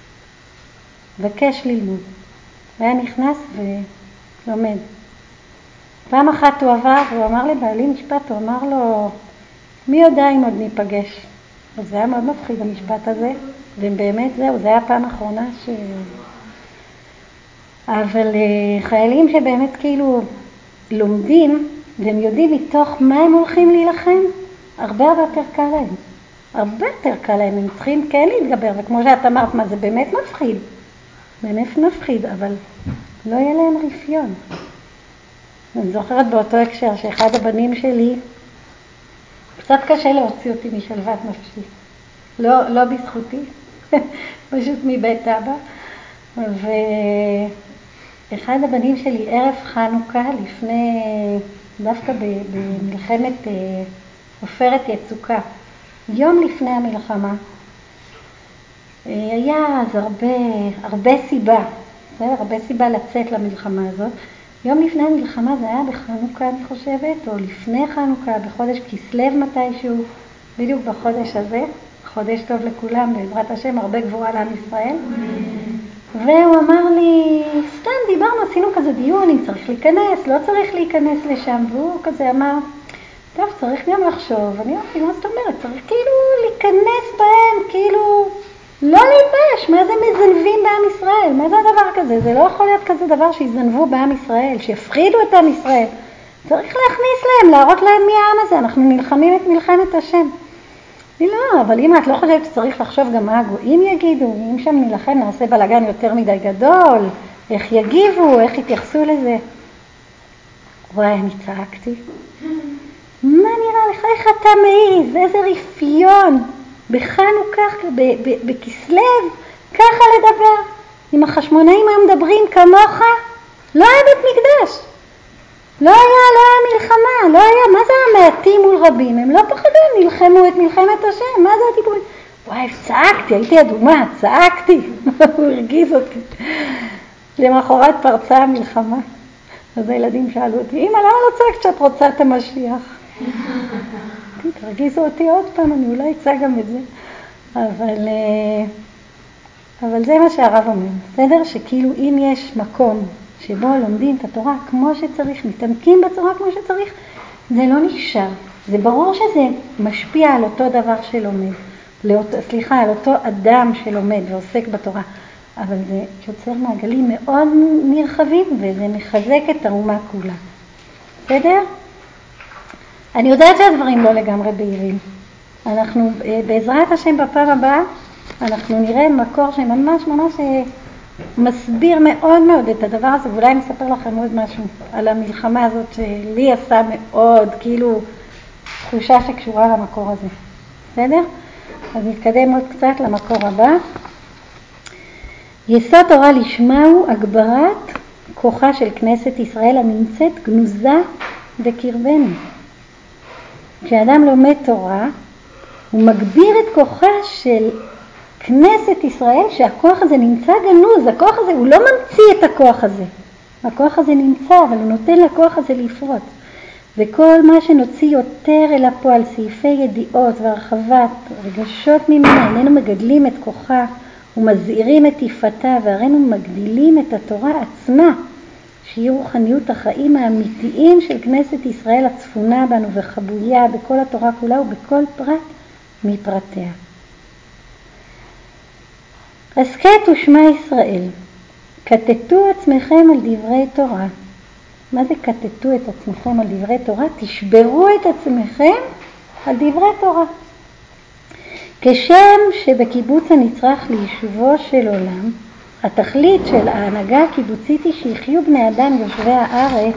מבקש ללמוד. הוא היה נכנס ולומד. פעם אחת הוא עבר והוא אמר לבעלי משפט, הוא אמר לו, מי יודע אם עוד ניפגש? אז זה היה מאוד מפחיד המשפט הזה, ובאמת זהו, זה היה הפעם האחרונה אבל חיילים שבאמת כאילו לומדים, והם יודעים מתוך מה הם הולכים להילחם, הרבה יותר קל להם. הרבה יותר קל להם, הם צריכים כן להתגבר, וכמו שאת אמרת, מה זה באמת מפחיד? באמת מפחיד, אבל לא יהיה להם רפיון. אני זוכרת באותו הקשר שאחד הבנים שלי, קצת קשה להוציא אותי משלוות נפשי. לא בזכותי, פשוט מבית אבא. ואחד הבנים שלי ערב חנוכה, דווקא במלחמת עופרת יצוקה, יום לפני המלחמה, היה אז הרבה סיבה לצאת למלחמה הזאת. יום לפני המלחמה זה היה בחנוכה, אני חושבת, או לפני חנוכה, בחודש כסלו מתישהו, בדיוק בחודש הזה, חודש טוב לכולם, בעזרת השם, הרבה גבורה לעם ישראל. והוא אמר לי, סתם דיברנו, עשינו כזה דיון, אם צריך להיכנס, לא צריך להיכנס לשם, והוא כזה אמר, טוב, צריך גם לחשוב. אני אמרתי, מה זאת אומרת? צריך כאילו להיכנס בהם, כאילו לא להתבייש, מה זה מזנבים בעם ישראל? מה זה הדבר כזה? זה לא יכול להיות כזה דבר שיזנבו בעם ישראל, שיפחידו את עם ישראל. צריך להכניס להם, להראות להם מי העם הזה, אנחנו נלחמים את מלחמת השם. לא, אבל אם את לא חושבת שצריך לחשוב גם מה הגויים יגידו, אם שם נלחם נעשה בלגן יותר מדי גדול, איך יגיבו, איך יתייחסו לזה. וואי, אני צעקתי. מה נראה לך, איך אתה מעיז, איזה רפיון, בחנוכה, בכסלו, ככה לדבר. אם החשמונאים היו מדברים כמוך, לא היה בית מקדש. לא היה מלחמה, לא היה, מה זה המעטים מול רבים? הם לא פחדו, הם נלחמו את מלחמת השם, מה זה הדיבורים? וואי, צעקתי, הייתי אדומה, צעקתי, הוא הרגיז אותי. למחרת פרצה המלחמה, אז הילדים שאלו אותי, אמא, למה לא צעקת שאת רוצה את המשיח? תרגיזו אותי עוד פעם, אני אולי אצא גם את זה. אבל זה מה שהרב אומר, בסדר? שכאילו אם יש מקום שבו לומדים את התורה כמו שצריך, מתעמקים בצורה כמו שצריך, זה לא נשאר. זה ברור שזה משפיע על אותו דבר שלומד, על אותו אדם שלומד ועוסק בתורה, אבל זה יוצר מעגלים מאוד נרחבים וזה מחזק את האומה כולה. בסדר? אני יודעת שהדברים לא לגמרי בהירים. אנחנו בעזרת השם בפעם הבאה, אנחנו נראה מקור שממש מסביר מאוד מאוד את הדבר הזה, ואולי אני אספר לכם עוד משהו על המלחמה הזאת שלי עשה מאוד, כאילו תחושה שקשורה למקור הזה. בסדר? אז נתקדם עוד קצת למקור הבא. יסוד תורה לשמה הוא הגברת כוחה של כנסת ישראל הנמצאת גנוזה בקרבנו. כשאדם לומד תורה, הוא מגביר את כוחה של כנסת ישראל, שהכוח הזה נמצא גנוז, הכוח הזה, הוא לא ממציא את הכוח הזה. הכוח הזה נמצא, אבל הוא נותן לכוח הזה לפרוץ. וכל מה שנוציא יותר אל הפועל, סעיפי ידיעות והרחבת רגשות ממנה, איננו מגדלים את כוחה ומזהירים את יפתה, והראינו מגדילים את התורה עצמה, שהיא רוחניות החיים האמיתיים של כנסת ישראל הצפונה בנו וחבויה בכל התורה כולה ובכל פרט מפרטיה. הסכת ושמע ישראל, כתתו עצמכם על דברי תורה, מה זה כתתו את עצמכם על דברי תורה? תשברו את עצמכם על דברי תורה. כשם שבקיבוץ הנצרך ליישובו של עולם, התכלית של ההנהגה הקיבוצית היא שיחיו בני אדם יושבי הארץ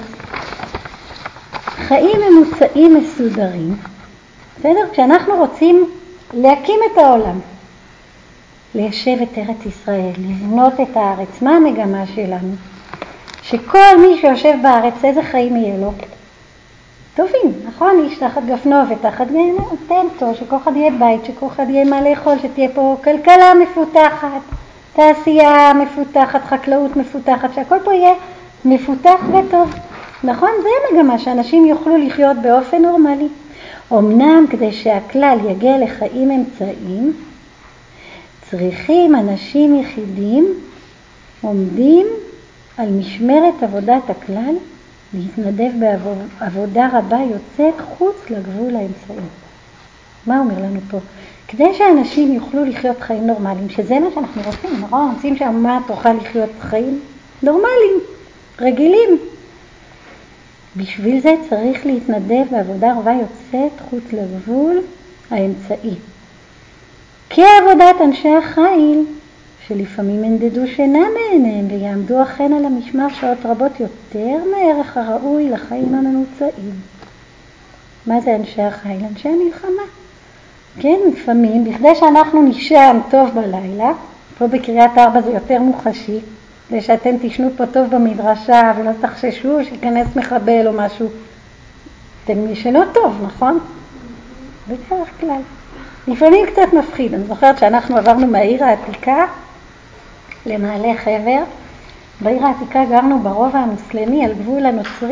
חיים ממוצעים מסודרים. בסדר? כשאנחנו רוצים להקים את העולם, ליישב את ארץ ישראל, לבנות את הארץ, מה המגמה שלנו? שכל מי שיושב בארץ, איזה חיים יהיה לו? טובים, נכון? איש תחת גפנו ותחת תנתו, שכל אחד יהיה בית, שכל אחד יהיה מה לאכול, שתהיה פה כלכלה מפותחת, תעשייה מפותחת, חקלאות מפותחת, שהכל פה יהיה מפותח וטוב. נכון? זה המגמה, שאנשים יוכלו לחיות באופן נורמלי. אמנם כדי שהכלל יגיע לחיים אמצעיים, צריכים אנשים יחידים עומדים על משמרת עבודת הכלל, להתנדב בעבודה רבה יוצאת חוץ לגבול האמצעי. מה אומר לנו פה? כדי שאנשים יוכלו לחיות חיים נורמליים, שזה מה שאנחנו רוצים, נכון? רוצים שהאומה תוכל לחיות חיים נורמליים, רגילים. בשביל זה צריך להתנדב בעבודה רבה יוצאת חוץ לגבול האמצעי. כעבודת אנשי החיל, שלפעמים ינדדו שינה מעיניהם ויעמדו אכן על המשמר שעות רבות יותר מערך הראוי לחיים הממוצעים. מה זה אנשי החיל? אנשי המלחמה. כן, לפעמים, בכדי שאנחנו נשם טוב בלילה, פה בקריית ארבע זה יותר מוחשי, כדי שאתם תשנו פה טוב במדרשה ולא תחששו שיכנס מחבל או משהו. אתם ישנו טוב, נכון? בדרך כלל. לפעמים קצת מפחיד. אני זוכרת שאנחנו עברנו מהעיר העתיקה למעלה חבר. בעיר העתיקה גרנו ברובע המוסלמי על גבול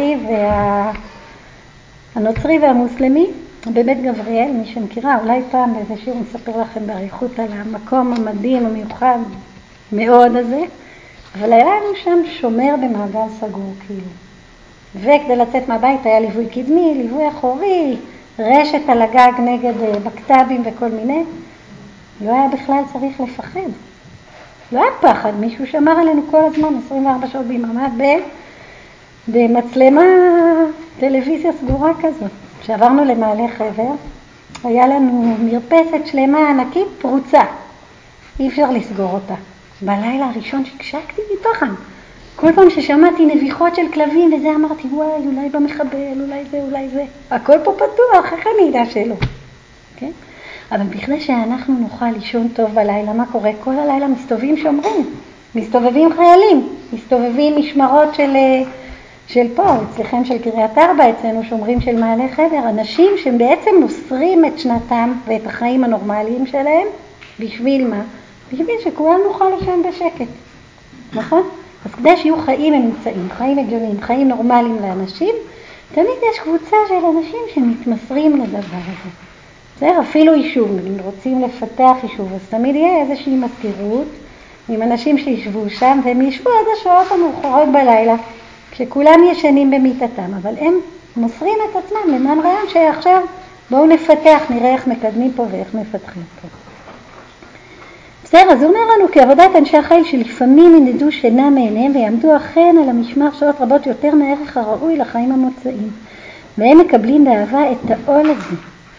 הנוצרי והמוסלמי, בבית גבריאל, מי שמכירה, אולי פעם באיזה שיר נספר לכם בעריכות על המקום המדהים המיוחד מאוד הזה, אבל היה לנו שם שומר במעגל סגור כאילו. וכדי לצאת מהבית היה ליווי קדמי, ליווי אחורי, רשת על הגג נגד בקטבים וכל מיני. לא היה בכלל צריך לפחד. לא היה פחד, מישהו שמר עלינו כל הזמן, 24 שעות ביממה, במצלמה טלוויזיה סגורה כזאת. כשעברנו למעלה חבר, היה לנו מרפסת שלמה ענקית פרוצה. אי אפשר לסגור אותה. בלילה הראשון שקשקתי מפחד. כל פעם ששמעתי נביחות של כלבים וזה אמרתי, וואי, אולי במחבל, אולי זה. הכל פה פתוח, איך אני יודע שלא? כן? אבל בכדי שאנחנו נוכל לישון טוב בלילה, מה קורה? כל הלילה מסתובבים שומרים, מסתובבים חיילים, מסתובבים משמרות של פה, אצלכם של קריית ארבע, אצלנו שומרים של מעלה חבר, אנשים שבעצם מוסרים את שנתם ואת החיים הנורמליים שלהם, בשביל מה? בשביל שכולם נוכל לישון בשקט, נכון? אז כדי שיהיו חיים ממוצעים, חיים הגיוניים, חיים נורמליים לאנשים, תמיד יש קבוצה של אנשים שמתמסרים לדבר הזה. בסדר, אפילו יישוב, אם רוצים לפתח יישוב, אז תמיד יהיה איזושהי מזכירות עם אנשים שישבו שם, והם ישבו עד השעות המאוחרות בלילה, כשכולם ישנים במיטתם, אבל הם מוסרים את עצמם למען רעיון שעכשיו בואו נפתח, נראה איך מקדמים פה ואיך מפתחים פה. בסדר, אז הוא אומר לנו כעבודת אנשי החיל שלפעמים ינדדו שינה מעיניהם ויעמדו אכן על המשמר שעות רבות יותר מערך הראוי לחיים המוצאים, והם מקבלים באהבה את העול הזה.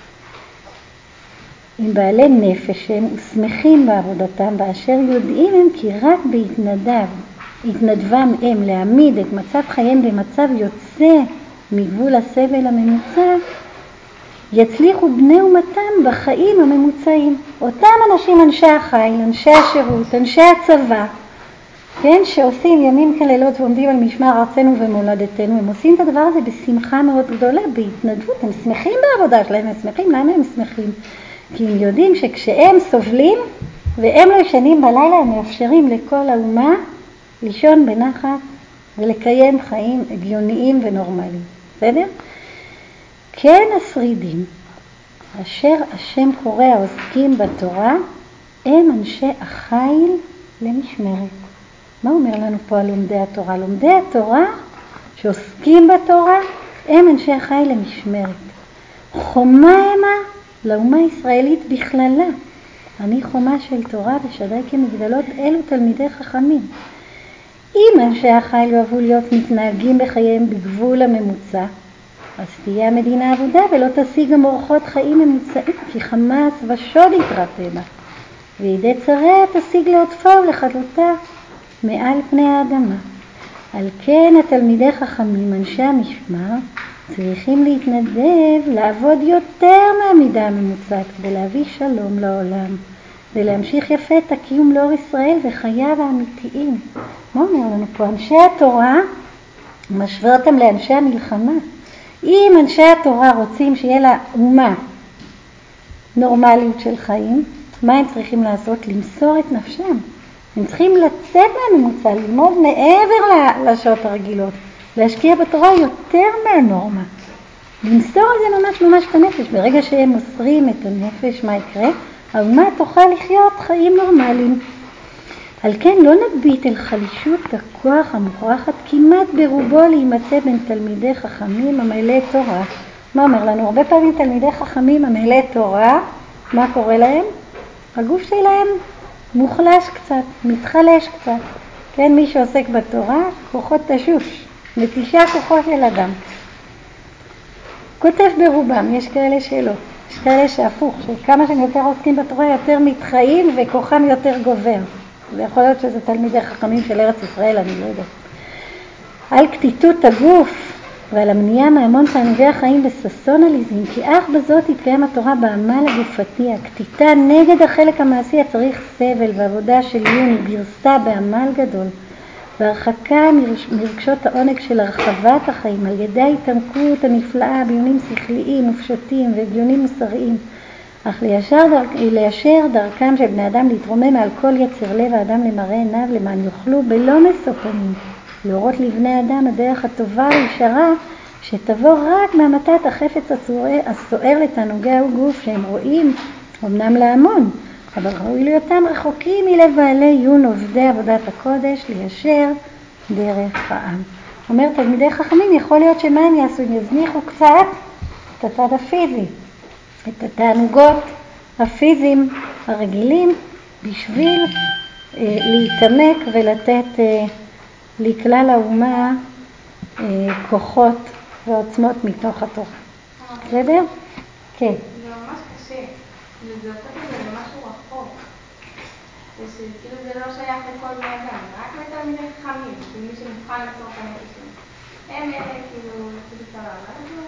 עם בעלי נפש שהם ושמחים בעבודתם, באשר יודעים הם כי רק בהתנדבם הם להעמיד את מצב חייהם במצב יוצא מגבול הסבל הממוצע, יצליחו בני אומתם בחיים הממוצעים. אותם אנשים, אנשי החיל, אנשי השירות, אנשי הצבא, כן, שעושים ימים כלילות ועומדים על משמר ארצנו ומולדתנו, הם עושים את הדבר הזה בשמחה מאוד גדולה, בהתנדבות, הם שמחים בעבודה שלהם, הם שמחים, למה הם שמחים? כי הם יודעים שכשהם סובלים והם לא ישנים בלילה, הם מאפשרים לכל האומה לישון בנחת ולקיים חיים הגיוניים ונורמליים. בסדר? כן השרידים, אשר השם קורא העוסקים בתורה, הם אנשי החיל למשמרת. מה אומר לנו פה על לומדי התורה? לומדי התורה שעוסקים בתורה, הם אנשי החיל למשמרת. חומה המה לאומה הישראלית בכללה. אני חומה של תורה ושדי כמגדלות אלו תלמידי חכמים. אם אנשי החיל יאהבו להיות מתנהגים בחייהם בגבול הממוצע, אז תהיה המדינה עבודה ולא תשיג גם אורחות חיים ממוצעים, כי חמאס ושוד יתרפא בה, וידי צריה תשיג לעוטפה ולחדותה מעל פני האדמה. על כן התלמידי חכמים, אנשי המשמר, צריכים להתנדב לעבוד יותר מהמידה הממוצעת כדי להביא שלום לעולם, ולהמשיך יפה את הקיום לאור ישראל וחייו האמיתיים. מה אומר לנו פה? אנשי התורה משווה אותם לאנשי המלחמה. אם אנשי התורה רוצים שיהיה לאומה נורמליות של חיים, מה הם צריכים לעשות? למסור את נפשם. הם צריכים לצאת מהממוצע, ללמוד מעבר לשעות הרגילות, להשקיע בתורה יותר מהנורמה. למסור על זה ממש את הנפש. ברגע שהם מוסרים את הנפש, מה יקרה? האומה תוכל לחיות חיים נורמליים. על כן לא נביט אל חלישות הכוח המוכרחת כמעט ברובו להימצא בין תלמידי חכמים המלאי תורה. מה אומר לנו? הרבה פעמים תלמידי חכמים המלאי תורה, מה קורה להם? הגוף שלהם מוחלש קצת, מתחלש קצת. כן, מי שעוסק בתורה, כוחות תשוש, נטישה כוחו של אדם. כותב ברובם, יש כאלה שלא. יש כאלה שהפוך, שכמה שהם יותר עוסקים בתורה, יותר מתחיים וכוחם יותר גובר. זה יכול להיות שזה תלמידי חכמים של ארץ ישראל, אני לא יודעת. על קטיטות הגוף ועל המניעה מהמון תענוגי החיים בססון עליזים, כי אך בזאת יתקיים התורה בעמל הגופתי. הקטיטה נגד החלק המעשי הצריך סבל ועבודה של עיון ברסה בעמל גדול, והרחקה מרגשות העונג של הרחבת החיים על ידי ההתעמקות הנפלאה בעיונים שכליים ופשוטים והגיונים מוסריים, אך ליישר דרכם של בני אדם להתרומם מעל כל יצר לב האדם למראה עיניו, למען יוכלו בלא משוא פנים להורות לבני אדם הדרך הטובה וישרה שתבוא רק מהמתת החפץ הסוער לתענוגי הגוף שהם רואים אמנם להמון, אבל ראוי להיותם רחוקים מלב בעלי עיון עובדי עבודת הקודש ליישר דרך העם. אומר תלמידי חכמים, יכול להיות שמה הם יעשו? הם יזניחו קצת את הצד הפיזי, את התענוגות הפיזיים הרגילים, בשביל להתעמק ולתת לכלל האומה כוחות ועוצמות מתוך התורה. בסדר? כן. זה ממש קשה. זה הופך את זה למשהו רחוק. כאילו זה לא שייך לכל בני אדם, רק לתלמידי חכמים, שמי שמוכן לצור את הנפש שלו. הם כאילו בקצרה, אנחנו...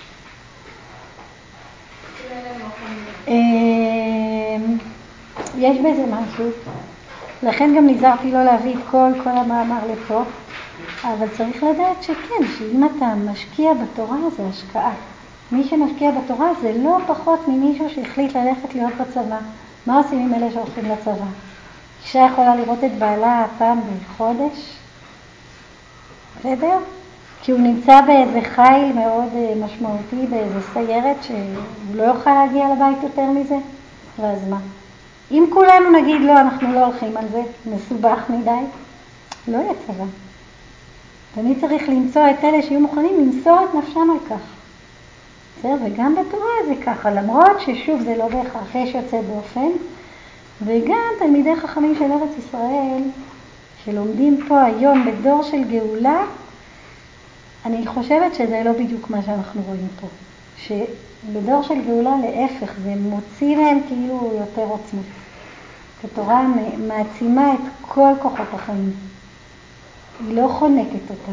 יש בזה משהו, לכן גם נזהרתי לא להביא את כל המאמר לפה, אבל צריך לדעת שכן, שאם אתה משקיע בתורה זה השקעה. מי שמשקיע בתורה זה לא פחות ממישהו שהחליט ללכת להיות בצבא. מה עושים עם אלה שהולכים לצבא? אישה יכולה לראות את בעלה פעם בחודש, בסדר? כי הוא נמצא באיזה חיל מאוד משמעותי, באיזה סיירת שהוא לא יוכל להגיע לבית יותר מזה, ואז מה? אם כולנו נגיד לא, אנחנו לא הולכים על זה, מסובך מדי, לא יהיה צבא. תמיד צריך למצוא את אלה שיהיו מוכנים למסור את נפשם על כך. בסדר? וגם בתורה זה ככה, למרות ששוב זה לא בהכרח, יש יוצא באופן, וגם תלמידי חכמים של ארץ ישראל, שלומדים פה היום בדור של גאולה, אני חושבת שזה לא בדיוק מה שאנחנו רואים פה. שבדור של גאולה להפך, זה מוציא מהם כאילו יותר עוצמות. התורה מעצימה את כל כוחות החיים. היא לא חונקת אותם.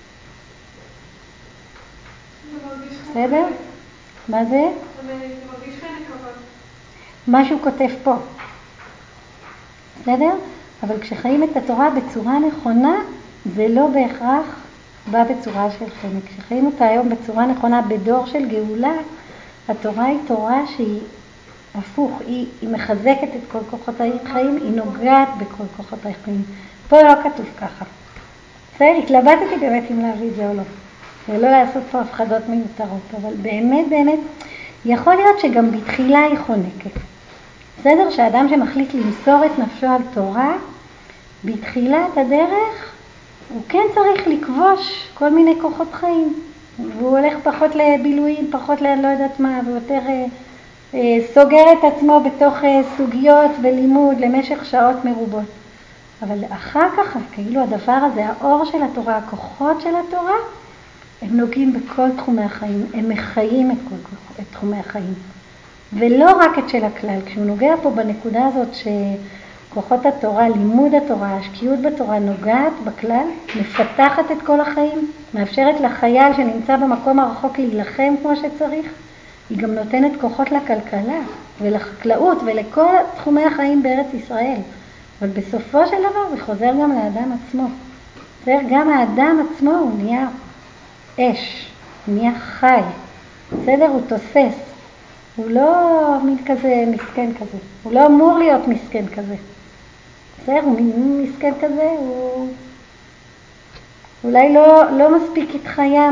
בסדר? מה זה? זה מרגיש חלק אבל. מה שהוא כותב פה. בסדר? אבל כשחיים את התורה בצורה נכונה, זה לא בהכרח בא בצורה של חנק. כשחיים אותה היום בצורה נכונה בדור של גאולה, התורה היא תורה שהיא הפוך, היא מחזקת את כל כוחות החיים, היא נוגעת בכל כוחות החיים. פה לא כתוב ככה. בסדר? התלבטתי באמת אם להביא את זה או לא. ולא לעשות פה הפחדות מיותרות, אבל באמת יכול להיות שגם בתחילה היא חונקת. בסדר? שהאדם שמחליט למסור את נפשו על תורה, בתחילת הדרך הוא כן צריך לכבוש כל מיני כוחות חיים. והוא הולך פחות לבילויים, פחות לא יודעת מה, והוא יותר סוגר את עצמו בתוך סוגיות ולימוד למשך שעות מרובות. אבל אחר כך, כאילו הדבר הזה, האור של התורה, הכוחות של התורה, הם נוגעים בכל תחומי החיים, הם מחיים את תחומי החיים. ולא רק את של הכלל, כשהוא נוגע פה בנקודה הזאת שכוחות התורה, לימוד התורה, השקיעות בתורה נוגעת בכלל, מפתחת את כל החיים, מאפשרת לחייל שנמצא במקום הרחוק להילחם כמו שצריך, היא גם נותנת כוחות לכלכלה ולחקלאות ולכל תחומי החיים בארץ ישראל. אבל בסופו של דבר זה חוזר גם לאדם עצמו. גם האדם עצמו הוא נהיה אש, הוא נהיה חי. בסדר? הוא תוסס. הוא לא מין כזה מסכן כזה. הוא לא אמור להיות מסכן כזה. בסדר? הוא מין מסכן כזה, הוא אולי לא מספיק התחיה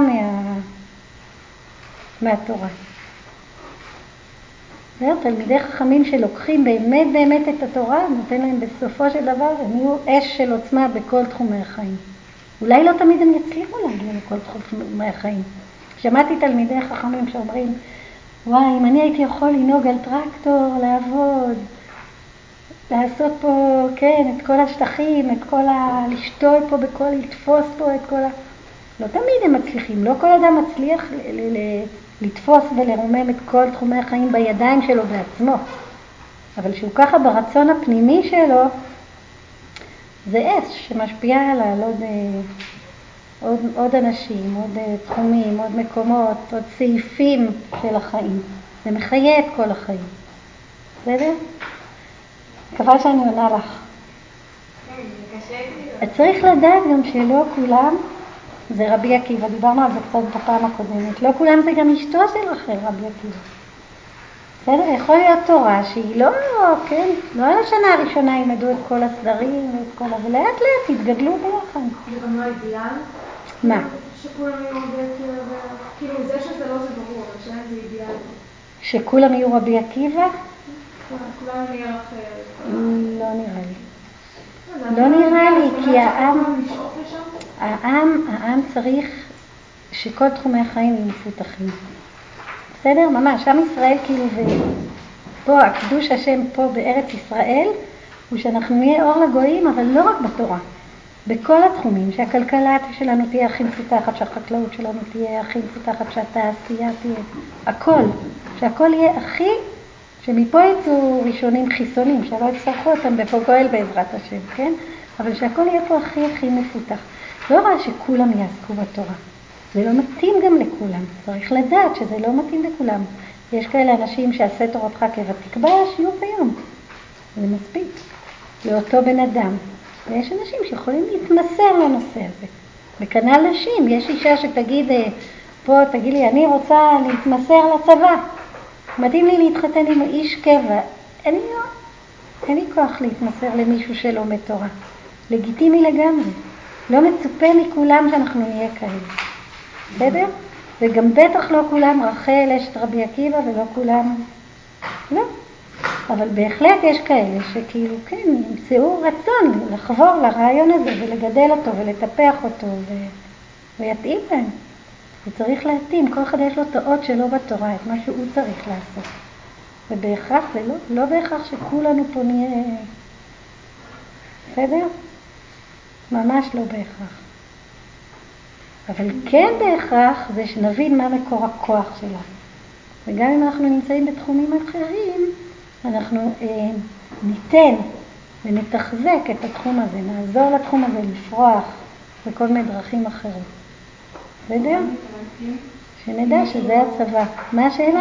מהתורה. תלמידי חכמים שלוקחים באמת את התורה, נותן להם בסופו של דבר, הם יהיו אש של עוצמה בכל תחומי החיים. אולי לא תמיד הם יצליחו להגיע לכל תחומי החיים. שמעתי תלמידי חכמים שאומרים, וואי, אם אני הייתי יכול לנהוג על טרקטור, לעבוד, לעשות פה, כן, את כל השטחים, לשתול פה בכל, לתפוס פה את כל לא תמיד הם מצליחים, לא כל אדם מצליח לתפוס ולרומם את כל תחומי החיים בידיים שלו בעצמו. אבל שהוא ככה ברצון הפנימי שלו, זה אש שמשפיע על עוד אנשים, עוד תחומים, עוד מקומות, עוד סעיפים של החיים. זה מחיה את כל החיים. בסדר? מקווה שאני עונה לך. את צריך לדעת גם שלא כולם, זה רבי עקיבא, דיברנו על זה קצת בפעם הקודמת, לא כולם זה גם אשתו של רבי עקיבא. בסדר? יכול להיות תורה שהיא לא, כן, לא על השנה הראשונה ילמדו את כל הסדרים ואת כל אבל לאט לאט יתגדלו ביחד. זה גם לא אידיאל? מה? שכולם יהיו רבי עקיבא, כאילו זה שזה לא זה ברור, אבל שאין זה אידיאל. שכולם יהיו רבי עקיבא? כולם נראה לך... לא נראה לי. לא נראה לי, כי העם צריך שכל תחומי החיים יהיו מפותחים. בסדר? ממש, עם ישראל כאילו, ופה הקדוש השם פה בארץ ישראל, הוא שאנחנו נהיה אור לגויים, אבל לא רק בתורה. בכל התחומים, שהכלכלה שלנו תהיה הכי מפותחת, שהחקלאות שלנו תהיה הכי מפותחת, שהתעשייה תהיה, הכל. שהכל יהיה הכי, שמפה יצאו ראשונים חיסונים, שלא יצטרכו אותם בפוגועל בעזרת השם, כן? אבל שהכל יהיה פה הכי מפותח. לא רע שכולם יעסקו בתורה. זה לא מתאים גם לכולם. צריך לדעת שזה לא מתאים לכולם. יש כאלה אנשים שעשה תורתך כבתקבע, שיהיו ביום. זה מספיק. לאותו בן אדם. ויש אנשים שיכולים להתמסר לנושא הזה. בכנ"ל נשים, יש אישה שתגיד, תגיד לי, אני רוצה להתמסר לצבא. מתאים לי להתחתן עם איש קבע. אין לי כוח להתמסר למישהו שלומד תורה. לגיטימי לגמרי. לא מצופה מכולם שאנחנו נהיה כאלה. בסדר? וגם בטח לא כולם רחל, אשת רבי עקיבא, ולא כולם... לא. אבל בהחלט יש כאלה שכאילו, כן, ימצאו רצון לחבור לרעיון הזה ולגדל אותו ולטפח אותו ויתאים להם. הוא צריך להתאים, כל אחד יש לו תאות שלו בתורה, את מה שהוא צריך לעשות. ובהכרח זה לא בהכרח שכולנו פה נהיה... בסדר? ממש לא בהכרח. אבל כן בהכרח זה שנבין מה מקור הכוח שלנו. וגם אם אנחנו נמצאים בתחומים אחרים, אנחנו ניתן ונתחזק את התחום הזה, נעזור לתחום הזה לפרוח בכל מיני דרכים אחרות. בסדר? שנדע שזה הצבא. מה השאלה?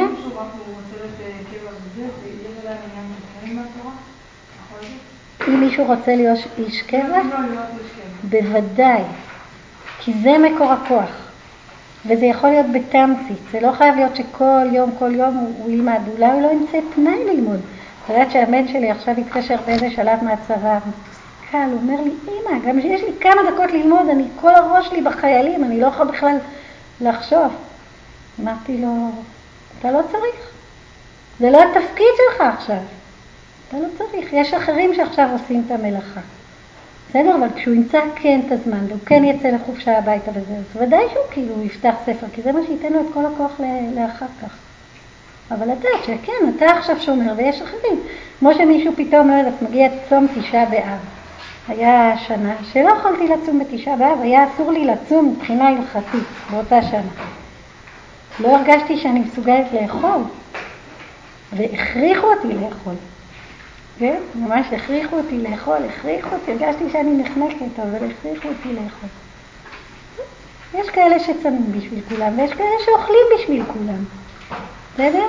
אם מישהו רוצה להיות איש קבע? בוודאי. כי זה מקור הכוח. וזה יכול להיות בתמצית. זה לא חייב להיות שכל יום הוא ילמד. אולי הוא לא ימצא פנאי ללמוד. אתה יודעת שהבן שלי עכשיו התקשר באיזה שלב מהצבא. קל, הוא אומר לי, אמא, גם שיש לי כמה דקות ללמוד, כל הראש לי בחיילים, אני לא יכול בכלל לחשוב. אמרתי לו, אתה לא צריך. זה לא התפקיד שלך עכשיו. אתה לא צריך. יש אחרים שעכשיו עושים את המלאכה. בסדר? אבל כשהוא ימצא כן את הזמן, והוא כן יצא לחופשה הביתה בזה, אז ודאי שהוא כאילו יפתח ספר, כי זה מה שייתן לו את כל הכוח לאחר כך. אבל אתה, שכן, אתה עכשיו שומר, ויש אחרים. כמו שמישהו פתאום, לא יודעת, מגיע צום 9 באב. היה שנה שלא יכולתי לצום בתשעה באב, היה אסור לי לצום מבחינה הלכתית באותה שנה. לא הרגשתי שאני מסוגלת לאכול, והכריחו אותי לאכול. כן? ממש הכריחו אותי לאכול, הרגשתי שאני נחנקת, אבל הכריחו אותי לאכול. יש כאלה שצמים בשביל כולם, ויש כאלה שאוכלים בשביל כולם. בסדר?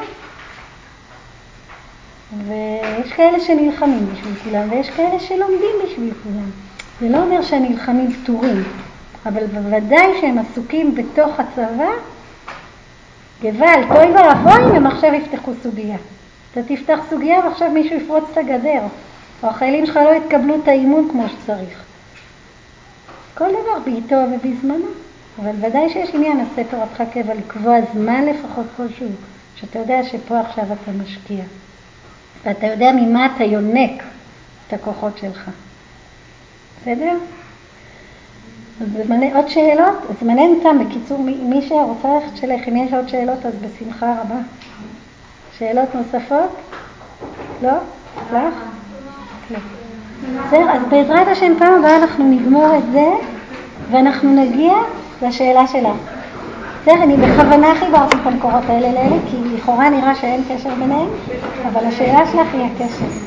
ויש כאלה שנלחמים בשביל כולם, ויש כאלה שלומדים בשביל כולם. זה לא אומר שהנלחמים פטורים, אבל בוודאי שהם עסוקים בתוך הצבא, גבל, תוי ואבוי, הם עכשיו יפתחו סוגיה. אתה תפתח סוגיה ועכשיו מישהו יפרוץ את הגדר, או החיילים שלך לא יתקבלו את האימון כמו שצריך. כל דבר בעיתו ובזמנו. אבל ודאי שיש עניין לעשות תורתך קבע, לקבוע זמן לפחות כלשהו, שאתה יודע שפה עכשיו אתה משקיע. ואתה יודע ממה אתה יונק את הכוחות שלך. בסדר? אז עוד שאלות? אז זמננו תם, בקיצור, מי שרוצה ללכת שלך, אם יש עוד שאלות אז בשמחה רבה. שאלות נוספות? לא? לך? כן. בסדר, אז בעזרת השם פעם הבאה אנחנו נגמור את זה, ואנחנו נגיע לשאלה שלך. בסדר, אני בכוונה חיברתי את המקורות האלה לאלה, כי לכאורה נראה שאין קשר ביניהם, אבל השאלה שלך היא הקשר.